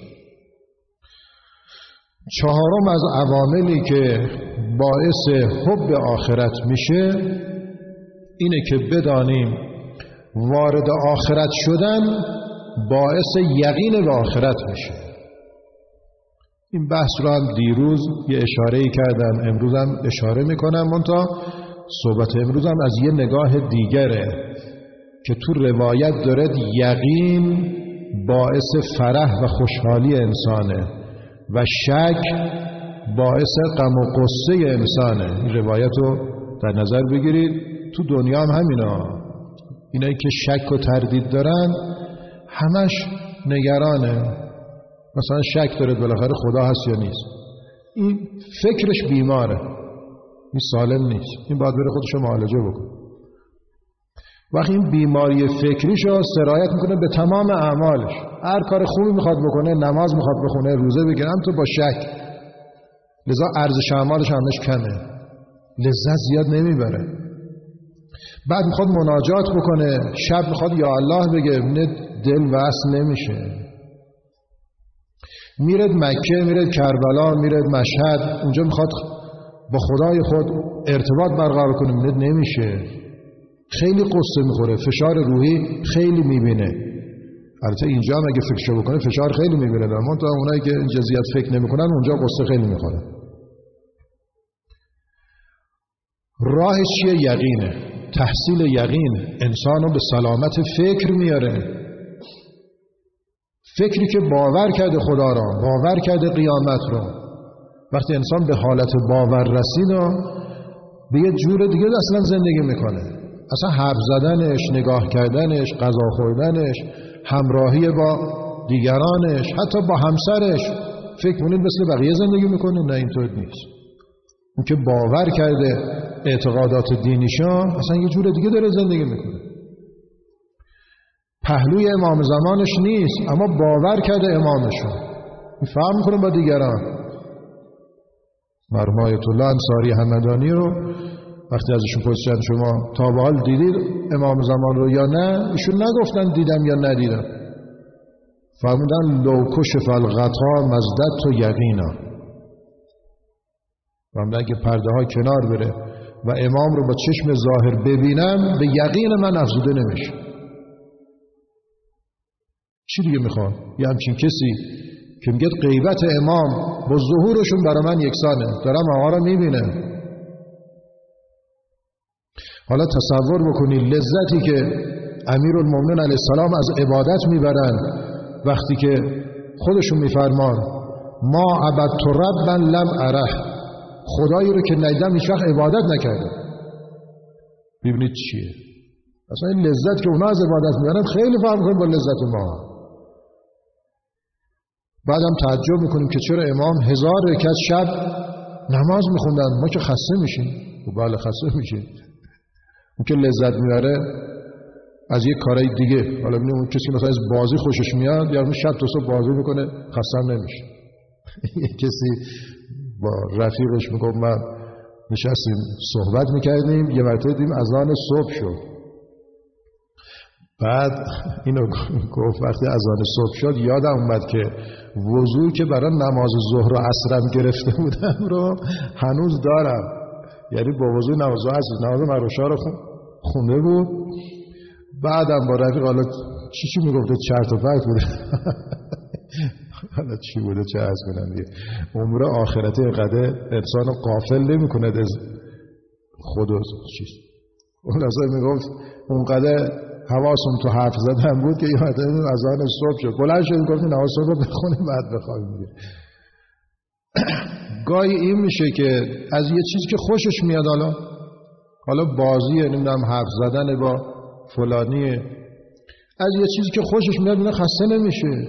چهارم از عواملی که باعث حب آخرت میشه اینه که بدانیم وارد آخرت شدن باعث یقین به آخرت میشه. این بحث رو هم دیروز یه اشاره‌ای کردم، امروز هم اشاره میکنم، منتها صحبت امروز هم از یه نگاه دیگره که تو روایت داره یقین باعث فرح و خوشحالی انسانه و شک باعث غم و غصه انسانه. این روایت رو در نظر بگیرید. تو دنیا هم همینا، اینایی که شک و تردید دارن همش نگرانه، مثلا شک داره بالاخره خدا هست یا نیست. این فکرش بیماره، این سالم نیست، این باید بره خودشو معالجه بکنه. وقتی این بیماری فکریشو سرایت میکنه به تمام اعمالش، هر کار خوبی میخواد بکنه، نماز میخواد بخونه، روزه بگیره، هم تو با شک، لذا ارزش اعمالش همش کمه، لذت زیاد نمیبره. بعد میخواد مناجات بکنه، شب میخواد یا الله بگه، دل وصل نمیشه. میرد مکه، میرد کربلا، میرد مشهد، اونجا میخواد با خدای خود ارتباط برقرار کنه، نمیشه. خیلی قصه میخوره، فشار روحی خیلی میبینه. البته اینجا هم اگه فکرشو بکنه فشار خیلی میبینه، اما تا اونایی که اینجا زیاد فکر نمیکنن اونجا قصه خیلی میخوره. راهش چیه؟ یقینه. تحصیل یقین انسانو به سلامت فکر میاره. فکری که باور کرده خدا را، باور کرده قیامت را، وقتی انسان به حالت باور رسید به یه جور دیگه اصلا زندگی میکنه. اصلا حرف زدنش، نگاه کردنش، غذا خوردنش، همراهی با دیگرانش، حتی با همسرش، فکر کنید مثل بقیه زندگی میکنه؟ نه، اینطور نیست. اون که باور کرده اعتقادات دینیشان اصلا یه جور دیگه داره زندگی میکنه. پهلوی امام زمانش نیست اما باور کرده امامشون، فهم میکنه با دیگران. مرحوم آیت الله انصاری همدانی رو وقتی ازشون پرسیدن شما تا به حال دیدید امام زمان رو یا نه، ایشون نگفتن دیدم یا ندیدم، فرمودن لو کشف الغطا مزددت یقینا. فرمودن اگه پرده ها کنار بره و امام رو با چشم ظاهر ببینم به یقین من افزوده نمیشه. چی دیگه میخوام؟ یه همچین کسی که میگه غیبت امام با ظهورشون برای من یکسانه، دارم آقا رو میبینم. حالا تصور بکنید لذتی که امیرالمومنین علیه السلام از عبادت میبرن وقتی که خودشون میفرمان ما عبدت ربا لم اره، خدایی رو که ندیدم هیچ وقت عبادت نکردم. ببینید چیه اصلا این لذت که اونا از عبادت میبرن خیلی فرق میکنه با لذت ما. بعدم تعجب میکنیم که چرا امام 1000 رکعت شب نماز میخوندن، ما که خسته میشیم. بله خسته میشیم. اون که لذت میبره از یک کارهای دیگه. حالا ببینیم اون کسی مثلا از بازی خوشش میاد، یا شب تا صبح بازی میکنه خسته نمیشه. یک کسی با رفیقش میگفت من نشستیم صحبت میکردیم، یه مرتبه دیدیم اذان صبح شد. بعد اینو گفت وقتی اذان صبح شد یادم اومد که وضوئی که برای نماز ظهر و عصرم گرفته بودم رو هنوز دارم. یعنی با وضوء نماز مغرب رو خونده بود. بعدم با رفیق حالا چی میگفته چرت و پرت بوده. حالا چی بوده چه عرض کنم دیگه. امور آخرتی اینقدر انسان رو غافل نمی‌کند از خود و چیز. اون لحظه میگفت اونقدر حواسم تو حرف زدن بود که یادم اذان صبح شد، بلند شدیم گفتیم نماز صبح رو بخونیم بعد بخوابیم. گاهی این میشه که از یه چیزی که خوشش میاد، حالا بازیه، نمیدونم حرف زدن با فلانیه، از یه چیزی که خوشش میاد اینا خسته نمیشه.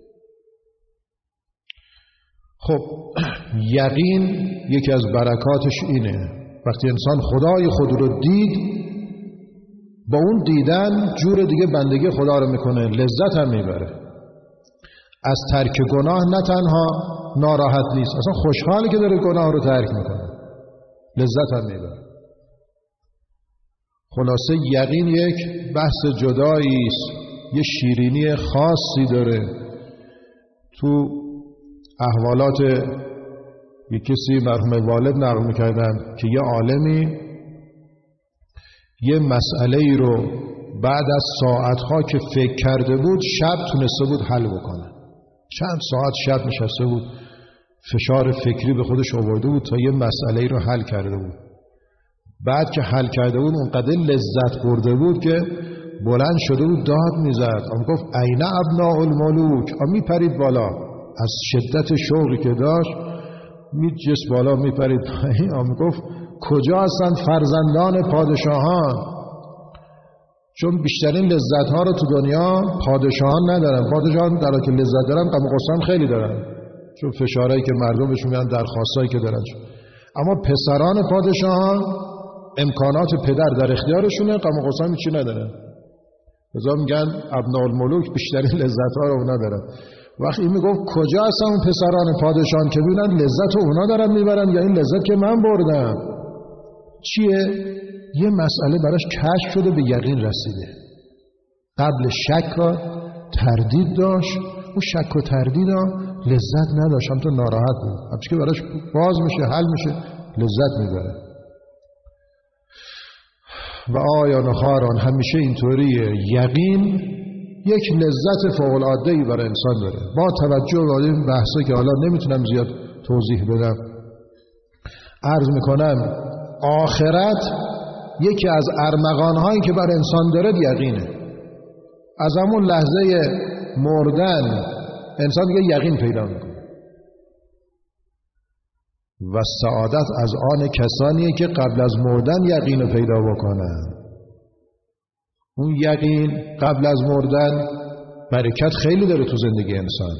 خب یقین یکی از برکاتش اینه وقتی انسان خدای خود رو دید، با اون دیدن جور دیگه بندگی خدا رو میکنه، لذت هم میبره. از ترک گناه نه تنها ناراحت نیست، اصلا خوشحاله که داره گناه رو ترک میکنه، لذت هم میبره. خلاصه یقین یک بحث جدایی است، یه شیرینی خاصی داره. تو احوالات یک کسی مرحوم والد نقل میکردن که یه عالمی یه مسئله ای رو بعد از ساعتها که فکر کرده بود شب تونسته بود حل بکنه. چند ساعت شب نشسته بود، فشار فکری به خودش آورده بود تا یه مسئله ای رو حل کرده بود. بعد که حل کرده بود اونقدر لذت برده بود که بلند شده بود داد میزد، اما گفت این ابناء الملوک، میپرید بالا از شدت شوقی که داشت، میجست بالا میپرید پایین، اما گفت کجا هستند فرزندان پادشاهان؟ چون بیشترین لذت ها رو تو دنیا پادشاهان ندارن. پادشاهان در حالی که لذت دارن غم و غصه خیلی دارن، چون فشارهایی که مردم بهشون میدن، درخواستایی که دارن. اما پسران پادشاهان امکانات پدر در اختیارشونه، غم و غصه هیچی ندارن. لذا میگن ابناء الملوک بیشترین لذت ها رو اونا دارن. وقتی این میگفت کجا هستن اون پسران پادشاهان که ببینن لذت رو اونا دارن میبرن یا این لذت که من بردم؟ چیه؟ یه مسئله براش کشف شده، به یقین رسیده. قبل شک و تردید داشت، اون شک و تردید لذت نداشت، هم تو ناراحت بود. همچه که براش باز میشه، حل میشه، لذت میبره. و آیان و خاران همیشه اینطوریه. یقین یک لذت فوق‌العاده‌ای برای انسان داره. با توجه به این بحثی که حالا نمیتونم زیاد توضیح بدم، عرض میکنم آخرت یکی از ارمغان‌هایی که بر انسان داره یقینه. از همون لحظه مردن انسان دیگه یقین پیدا میکنه. و سعادت از آن کسانیه که قبل از مردن یقین پیدا بکنن. اون یقین قبل از مردن برکت خیلی داره تو زندگی انسان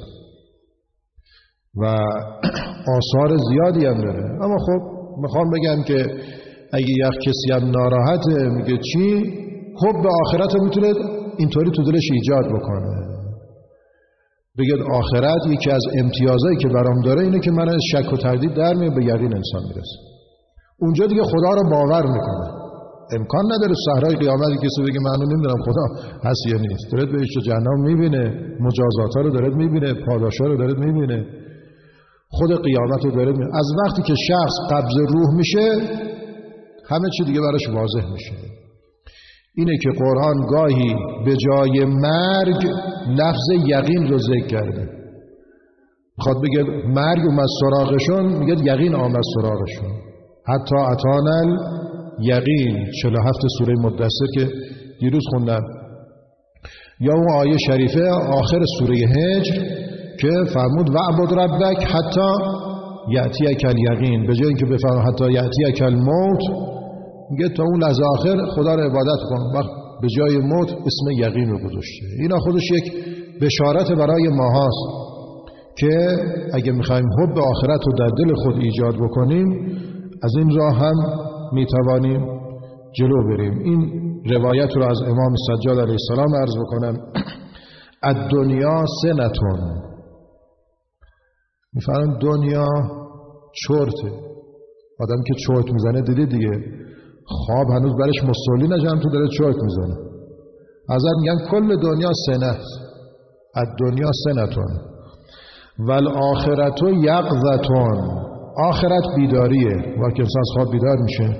و آثار زیادی هم داره. اما خب میخوام بگم که اگه یک کسی هم ناراحته میگه چی؟ خب به آخرت میتونه اینطوری تو دلش ایجاد بکنه، بگید آخرت یکی از امتیازایی که برام داره اینه که من از شک و تردید در میاد، به یقین انسان میرسه. اونجا دیگه خدا رو باور میکنه. امکان نداره صحرای قیامت کسی بگه من نمیدونم خدا هست یا نیست. داره بهش جهنم میبینه، مجازات‌ها رو داره میبینه، پاداش‌ها رو داره میبینه، خود قیامت رو داره میبینه. از وقتی که شخص قبض روح میشه همه چی دیگه براش واضح میشه. اینه که قرآن گاهی به جای مرگ لفظ یقین رو ذکر کرده. میخواد بگه مرگ اومد سراغشون، میگه یقین آمد سراغشون. حتی اتانل یقین 47 سوره مدثر که دیروز خوندم، یا اون آیه شریفه آخر سوره هجر که فرمود وعبد ربک حتی یأتیک الیقین، به جای اینکه بفرماد حتی یأتیک الموت میگه تا اون لحظه آخر خدا رو عبادت کن. وقت به جای موت اسم یقین رو گذاشته. اینا خودش یک بشارت برای ما هاست که اگه میخوایم حب آخرت رو در دل خود ایجاد بکنیم از این راه هم میتوانیم جلو بریم. این روایت رو از امام سجاد علیه السلام عرض بکنم. الدنیا سنتون، میفرمایند دنیا چرته. آدم که چرت میزنه دیدی دیگه، خواب هنوز برش مسئولی نشدم تو داره چرت میزنه. ازت میگن کل دنیا سنه، الدنیا سنتون والآخرت یقظتون، آخرت بیداریه، وقتی که انسان از خواب بیدار میشه.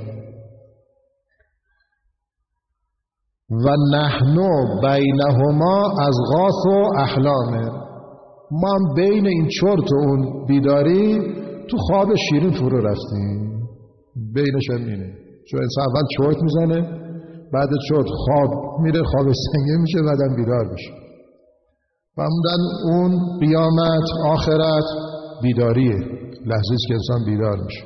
و نحن بینهما اضغاث و احلام، ما هم بین این چرت و اون بیداری تو خواب شیرین فرو رفتیم. بینش هم اینه، چون انسان اول چرت میزنه بعد شد خواب میره، خواب سنگین میشه، بعدم بیدار میشه. معمولاً اون قیامت، آخرت، بیداریه، لحظه‌ای که انسان بیدار میشه.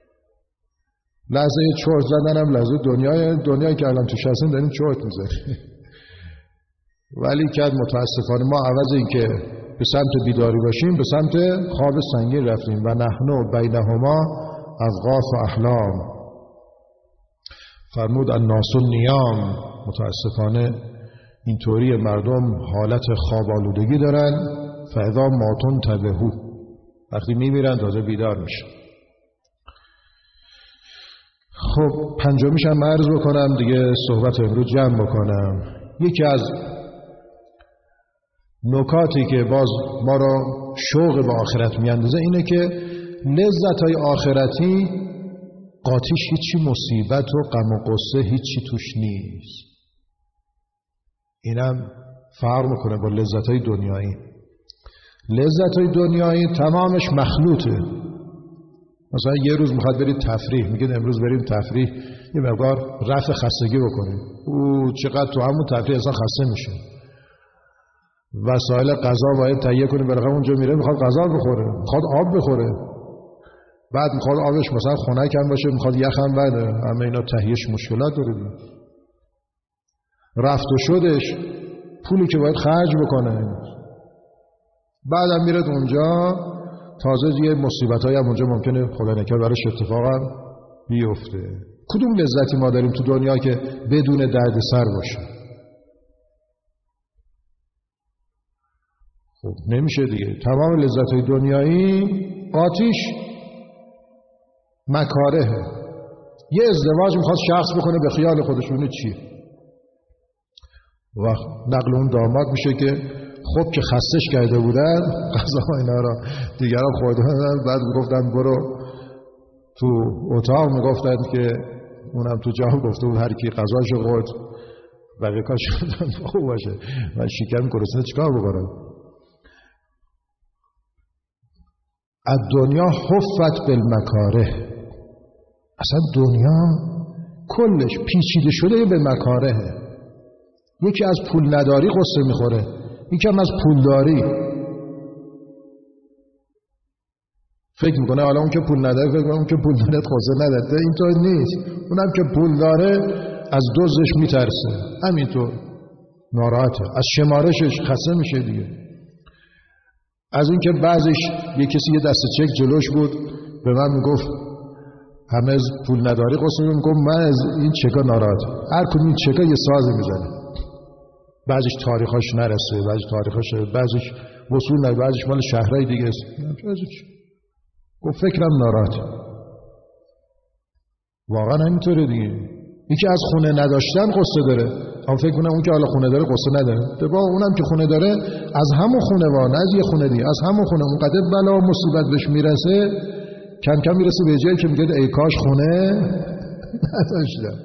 لحظه چرت زدن هم لحظه دنیایی که الان توش هستیم داریم چرت میزنیم. ولی که متاسفانه ما عوض این که به سمت بیداری باشیم به سمت خواب سنگین رفتیم. و نحن بینهما اضغاث احلام. فرمود الناس نیام. متاسفانه اینطوری مردم حالت خواب آلودگی دارن. فاذا ماتون تبهو، وقتی میمیرن تازه بیدار میشن. خب پنجمیش هم عرض بکنم دیگه، صحبت امروز جمع بکنم. یکی از نکاتی که باز ما را شوق به آخرت میاندازه اینه که لذت‌های آخرتی قاطیش هیچی مصیبت و غم و غصه هیچی توش نیست. اینم فرق میکنه با لذت‌های دنیایی. لذت‌های دنیایی تمامش مخلوطه. مثلا یه روز میخواد برید تفریح، میگید امروز بریم تفریح یه مقدار رفع خستگی بکنیم. او چقدر تو همون تفریح اصلا خسته میشه. وسایل غذا باید تهیه کنیم، بالاخره اونجا میره میخواد غذا بخوره، میخواد آب بخوره، بعد میخواد آبش مثلا خنک هم باشه، میخواد یخ هم بده. همه اینا تهیهش مشکلات داره دیگه. رفت و شدش پولی که باید خرج بکنه، بعدم میره اونجا تازه یه مصیبتایی هم اونجا ممکنه خدا نکنه براش اتفاق هم بیفته. کدوم لذتی ما داریم تو دنیا که بدون دردسر باشه؟ خب نمیشه دیگه. تمام لذت‌های دنیایی قاطیش مکارهه. یه ازدواج میخواد شخص بکنه به خیال خودشونه چیه؟ و نقل اون داماد میشه که خب که خستش کرده بودن غذا و اینا را دیگران خوردن، بعد میگفتن برو تو اتاق، میگفتن که اونم تو جام گفته بود هر کی غذاشو خورد بقیه کار شدن خوب باشه، من شکم گرسنه چیکار بکنم؟ الدنیا حفت بالمکاره. اصلا دنیا کلش پیچیده شده به مکارهه. یکی از پول نداری قصه میخوره، یکی هم از پولداری فکر میکنه حالا اون که پول نداره فکر کنه اون که پول داره قصه نداره. اینطور نیست. اونم که پول داره از دزدش میترسه، همینطور ناراحته، از شمارشش خسته میشه دیگه. از این که بعضش یه کسی یه دسته چک جلوش بود به من میگفت همه از پول نداری قصه میگفت من از این چکا ناراحتم. هر کدوم این چکا یه سازی میزنه، بعضیش تاریخاش نرسه، بعضی تاریخاش، بعضیش وصول نه، بعضیش مال شهرهای دیگه است. گفت فکرم ناراحت. واقعا همینطوره دیگه. یکی از خونه نداشتن قصه داره، اما فکر کنم اون که حالا خونه داره قصه نداره. دبا اونم که خونه داره از همون خونه نه از یه خونه دیگه، از همون خونه اونقدر بلا و مصیبت بهش میرسه کم کم میرسه به جایی که میگه ای کاش خونه نداشتم.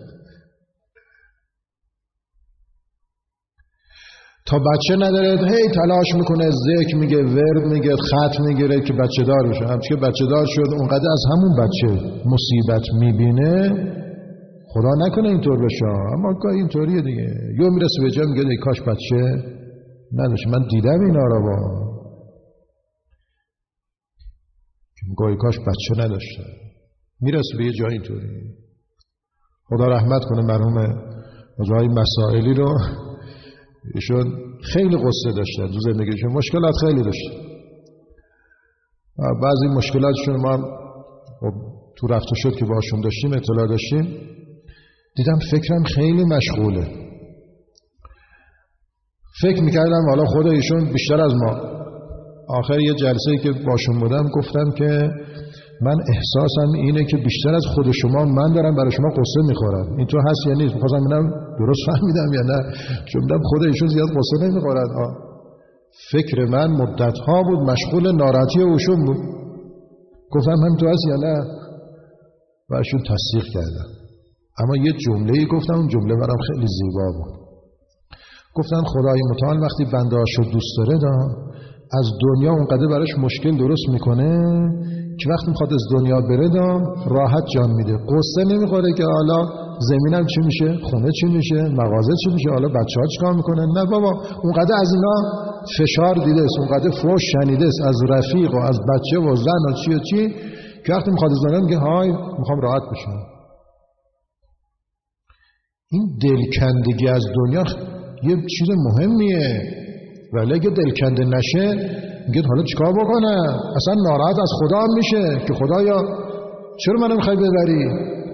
تا بچه نداره هی تلاش میکنه، ذکر میگه، ورد میگه، خط میگیره که بچه دار بشه. همچنین که بچه دار شد اونقدر از همون بچه مصیبت میبینه. خدا نکنه اینطور بشه، اما گاهی اینطوریه دیگه. یا میرسه به جا میگه ای کاش بچه نداشت. من دیدم اینا رو با گاهی کاش بچه نداشته. میرسه به یه جای اینطوری. خدا رحمت کنه مرحوم آقای مسائلی رو، ایشون خیلی قصه داشتن تو زندگیشون، مشکلات خیلی داشتن. بعضی مشکلاتشون ما تو رفت و شد که باشون داشتیم اطلاع داشتیم، دیدم فکرم خیلی مشغوله. فکر میکردم حالا خود ایشون بیشتر از ما. آخر یه جلسه‌ای که باشون بودم گفتم که من احساسم اینه که بیشتر از خود شما من دارم برای شما قصه میخورم. این تو هست یا نیست؟ میخواستم ببینم درست فهمیدم یا نه، چون دیدم خود ایشون زیاد قصه نمیخورد. فکر من مدت‌ها بود مشغول ناراحتی اوشون بود. گفتم هم تو هست یا نه؟ و ایشون تصدیق کردم. اما یه جمله‌ای گفتم، اون جمله برام خیلی زیبا بود. گفتن خدای متعال وقتی بنده‌هاشو دوست داره از دنیا اونقدر براش مشکل درست میکنه که وقتی میخواد از دنیا بره راحت جان میده. قصه نمیخوره که حالا زمینم چی میشه، خونه چی میشه، مغازه چی میشه، حالا بچه‌ها چیکار میکنن؟ نه بابا، اونقدر از اینا فشار دیده است، اونقدر فوش شنیده است از رفیق و از بچه و زن و چی و چی که وقتی میخواد ازدواج میگه های میخوام راحت بشم. این دلکندگی از دنیا یه چیز مهمیه، ولی اگه دلکنده نشه میگه حالا چیکار بکنم؟ اصلا ناراحت از خدا هم میشه که خدایا چرا منو میخوای ببری؟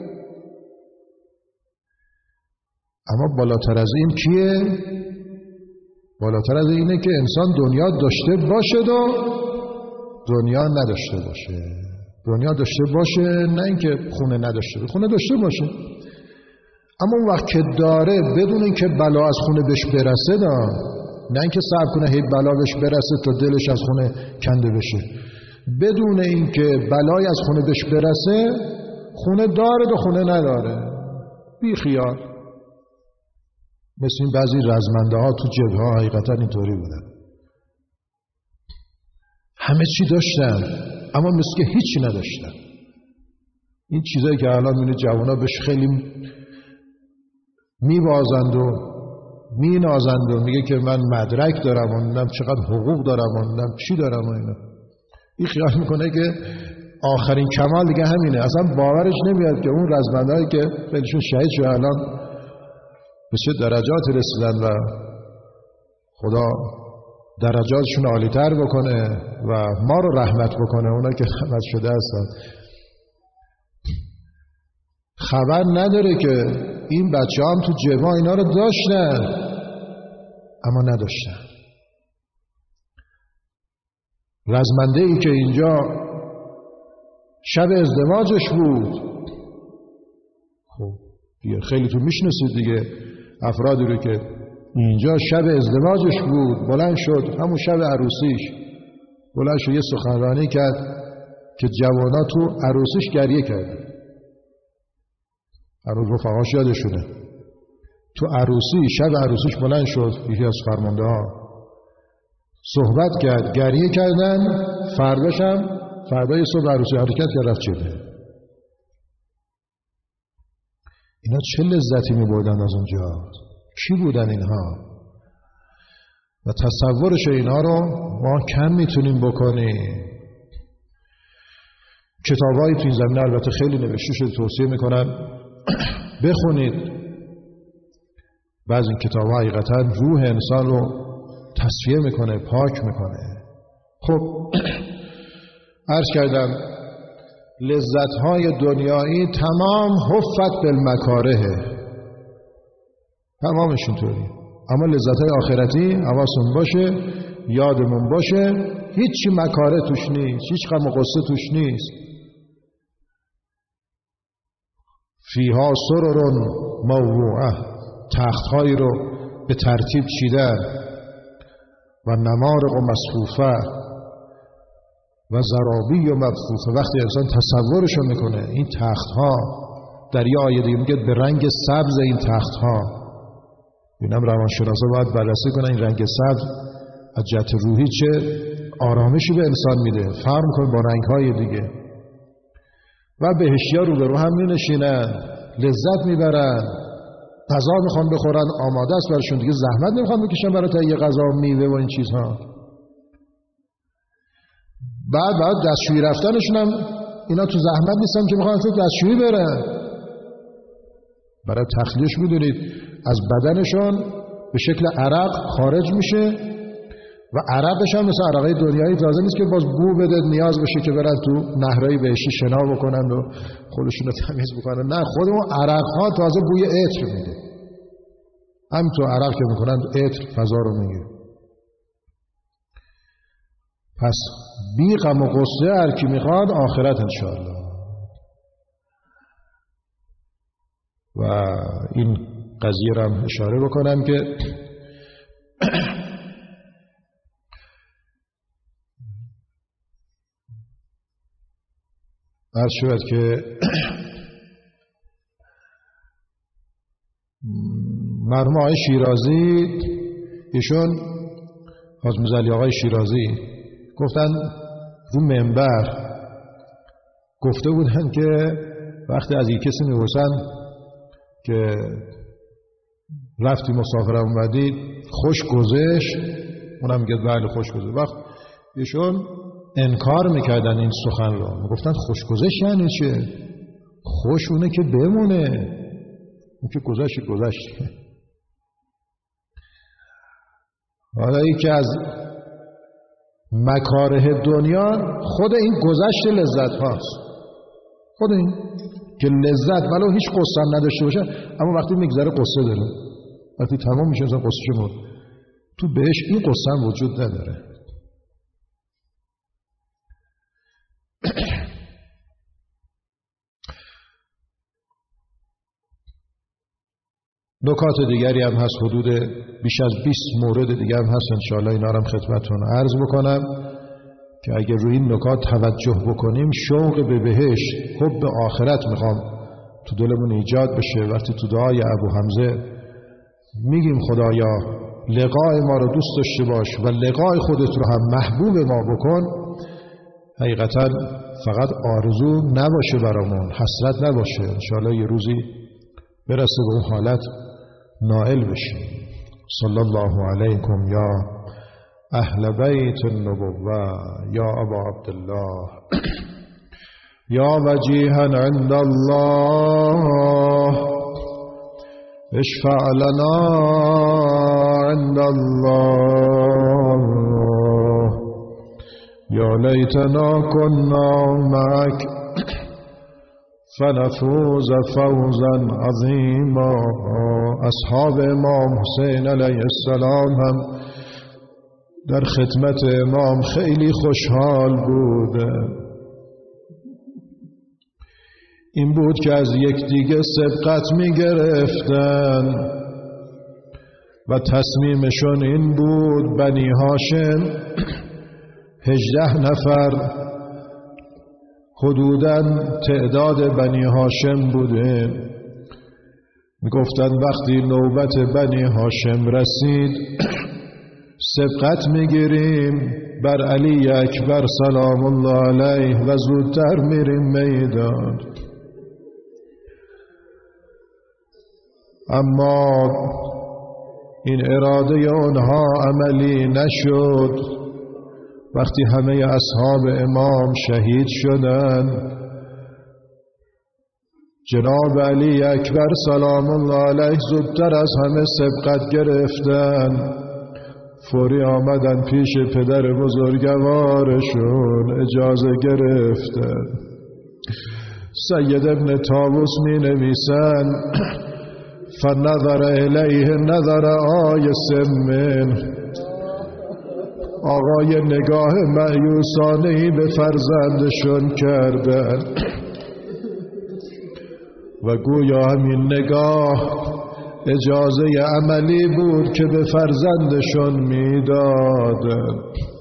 اما بالاتر از این کیه؟ بالاتر از اینه که انسان دنیا داشته باشه و دنیا نداشته باشه. دنیا داشته باشه، نه اینکه خونه نداشته باشه، خونه داشته باشه، اما اون وقت که داره بدون اینکه بلا از خونه بهش برسه نه اینکه صبر کنه هی بلا بهش برسه تا دلش از خونه کنده بشه. بدون اینکه بلای از خونه بهش برسه خونه داره و خونه نداره، بی خیال. مثل این بعضی رزمنده ها تو جبهه ها حقیقتا اینطوری بودن، همه چی داشتن اما مثل که هیچی نداشتن. این چیزایی که الان میبینید جوانا بهش خیلی میبازند و مینازند و میگه که من مدرک دارم و نمیدونم چقدر حقوق دارم و نمیدونم چی دارم و اینا. این خیال میکنه که آخرین کمال دیگه همینه. اصلا باورش نمیاد که اون رزمندهایی که خیلیشون شهید شده الان به چه درجات رسیدن و خدا درجاتشون عالی‌تر بکنه و ما رو رحمت بکنه، اونا که رحمت شده هستن. خبر نداره که این بچه هم تو جبهه اینا رو داشتن اما نداشتن. رزمنده ای که اینجا شب ازدواجش بود، خب دیگه خیلی تو میشناسید دیگه افرادی رو که اینجا شب ازدواجش بود، بلند شد همون شب عروسیش بلند شد یه سخنرانی کرد که جوانا تو عروسیش گریه کرد. هنوز رفقاش یادشونه تو عروسی شب عروسیش بلند شد، یکی از فرمانده ها صحبت کرد، گریه کردن. فردای صبح عروسی حرکت کرد رفت جبهه. اینا چه لذتی می بردن از اونجا؟ کی بودن اینها؟ و تصورش اینا رو ما کم میتونیم بکنیم. کتابایی تو این زمینه البته خیلی نوشته شده، توصیه میکنم بخونید. بعضی کتاب‌ها حقیقتاً روح انسان رو تصفیه میکنه، پاک میکنه. خب عرض کردم لذت‌های دنیایی تمام حفت بالمکاره، تمامشون طوری. اما لذت‌های آخرتی حواسمون باشه، یادمون باشه هیچی مکاره توش نیست، هیچ غم و غصه توش نیست. فیها سرر موضوعه، تخت‌هایی رو به ترتیب چیدن و نمارق و مصفوفه و زرابی و مبثوثه. وقتی انسان تصورش رو میکنه این تخت‌ها، در یه آیه دیگه میگه به رنگ سبز این تخت‌ها، اینم روانشناسا باید بررسی کنن این رنگ سبز از جهت روحی چه آرامشی به انسان میده، فرق میکنه با رنگ‌های دیگه. و بهشتی‌ها رو به رو هم می‌نشینن، لذت میبرن، غذا میخوان بخورن، آماده است براشون، دیگه زحمت نمیخوان بکشن برای تهیه غذا و میوه و این چیزها. بعد دستشویی رفتنشون هم اینا تو زحمت نیستن که میخوان تو دستشویی برن، برای تخلیهش میدونید از بدنشون به شکل عرق خارج میشه و عرقش هم مثل عرقای دنیایی تازه نیست که باز بو بده نیاز بشه که برن تو نهرهای بهشتی شنا بکنن و خودشون رو تمیز بکنن. نه، خود اون عرقها تازه بوی عطر میده. همینطور عرق که میکنن عطر فضا رو میگیره. پس بی غم و غصه هر کی میخواد آخرت انشاءالله. و این قضیه رو هم اشاره بکنم که عرض شود که مرحوم آقای شیرازی، ایشون حاج میرزا علی آقای شیرازی گفتن رو منبر گفته بودن که وقتی از یک کسی میپرسن که رفتی مسافر اومدید خوش گذشت، اونم میگه بله خوش گذشت. وقت ایشون انکار میکردن این سخن رو، میگفتن خوش گذشت یعنی چه؟ خوش اونه که بمونه، اون که گذشت گذشت. حالا ای که از مکاره دنیا خود این گذشت لذت هاست، خود این که لذت ولو هیچ قصه نداشته باشه، اما وقتی میگذره قصه داره، وقتی تمام میشه مثلا قصه شما تو بهش این قصه وجود نداره. نکات دیگری هم هست، حدود بیش از 20 مورد دیگه هم هست، انشاءالله اینا رو هم خدمتتون عرض بکنم که اگر روی این نکات توجه بکنیم شوق به بهشت، حب آخرت میخوام تو دلمون ایجاد بشه. وقتی تو دعای ابو حمزه میگیم خدایا لقای ما رو دوست داشته باش و لقای خودت رو هم محبوب ما بکن، حقیقتا فقط آرزو نباشه برامون، حسرت نباشه، انشاءالله یه روزی برسه به اون حالت نائل بشیم. صلی الله علیکم یا اهل بیت النبوة یا ابا عبدالله یا وجیها عند الله اشفع لنا عند الله یا لیتنا كنا معك فنفوز فوزا عظیما. اصحاب امام حسین علیه السلام هم در خدمت امام خیلی خوشحال بود. این بود که از یکدیگه سبقت می گرفتن و تصمیمشون این بود بنی هاشم 18 نفر حدوداً تعداد بنی هاشم بوده. میگفتن وقتی نوبت بنی هاشم رسید سبقت میگیریم بر علی اکبر سلام الله علیه و زودتر میریم میدان. اما این اراده اونها عملی نشد. وقتی همه اصحاب امام شهید شدند، جناب علی اکبر سلام الله علیه زودتر از همه سبقت گرفتن، فوری آمدن پیش پدر بزرگوارشون اجازه گرفتن. سید ابن طاووس می نویسن فنظر الیه نظر آیس من، آقای نگاه مایوسانه‌ای به فرزندشون کردن و گویا همین نگاه اجازه عملی بود که به فرزندشون میدادن.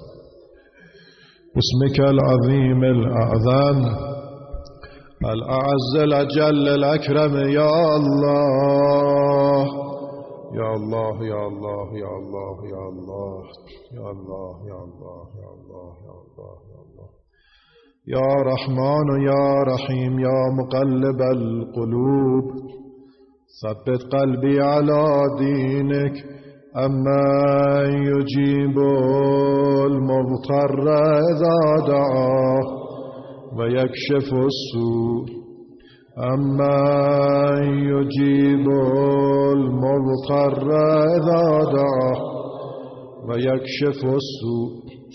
بسمک العظیم الاعظم الاعز الاجل الاکرم یا الله یا الله یا الله یا الله یا الله یا الله یا الله یا الله یا الله یا الله یا رحمان یا رحیم یا مقلب القلوب ثبت قلبی علی دینک اما یجیب المضطر اذا دعاه و یکشف السوء اما یجیب المضطر اذا دعاه و یکشف السوء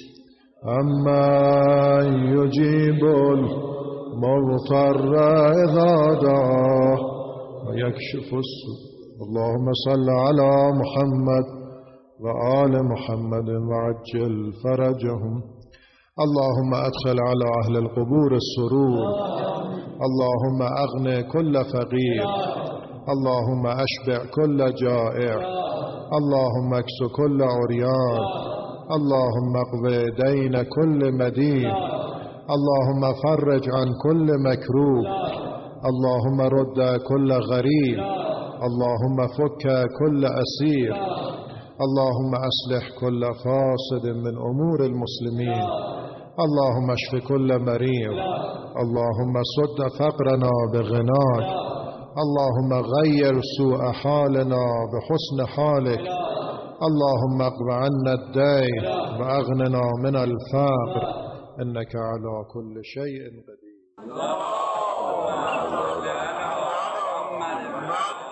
اما یجیب المضطر اذا دعاه و یکشف السوء. اللهم صل علی محمد و آل محمد و عجل فرجهم. اللهم ادخل على اهل القبور السرور، اللهم اغن كل فقير، اللهم اشبع كل جائع، اللهم اكس كل عريان، اللهم اقض دين كل مدين، اللهم فرج عن كل مكروب، اللهم رد كل غريب، اللهم فك كل أسير، اللهم أصلح كل فاسد من أمور المسلمين، اللهم اشف كل مريض، اللهم سد فقرنا بغناك، اللهم غير سوء حالنا بحسن حالك. اللهم اقض عنا الدين وأغننا من الفقر إنك على كل شيء قدير.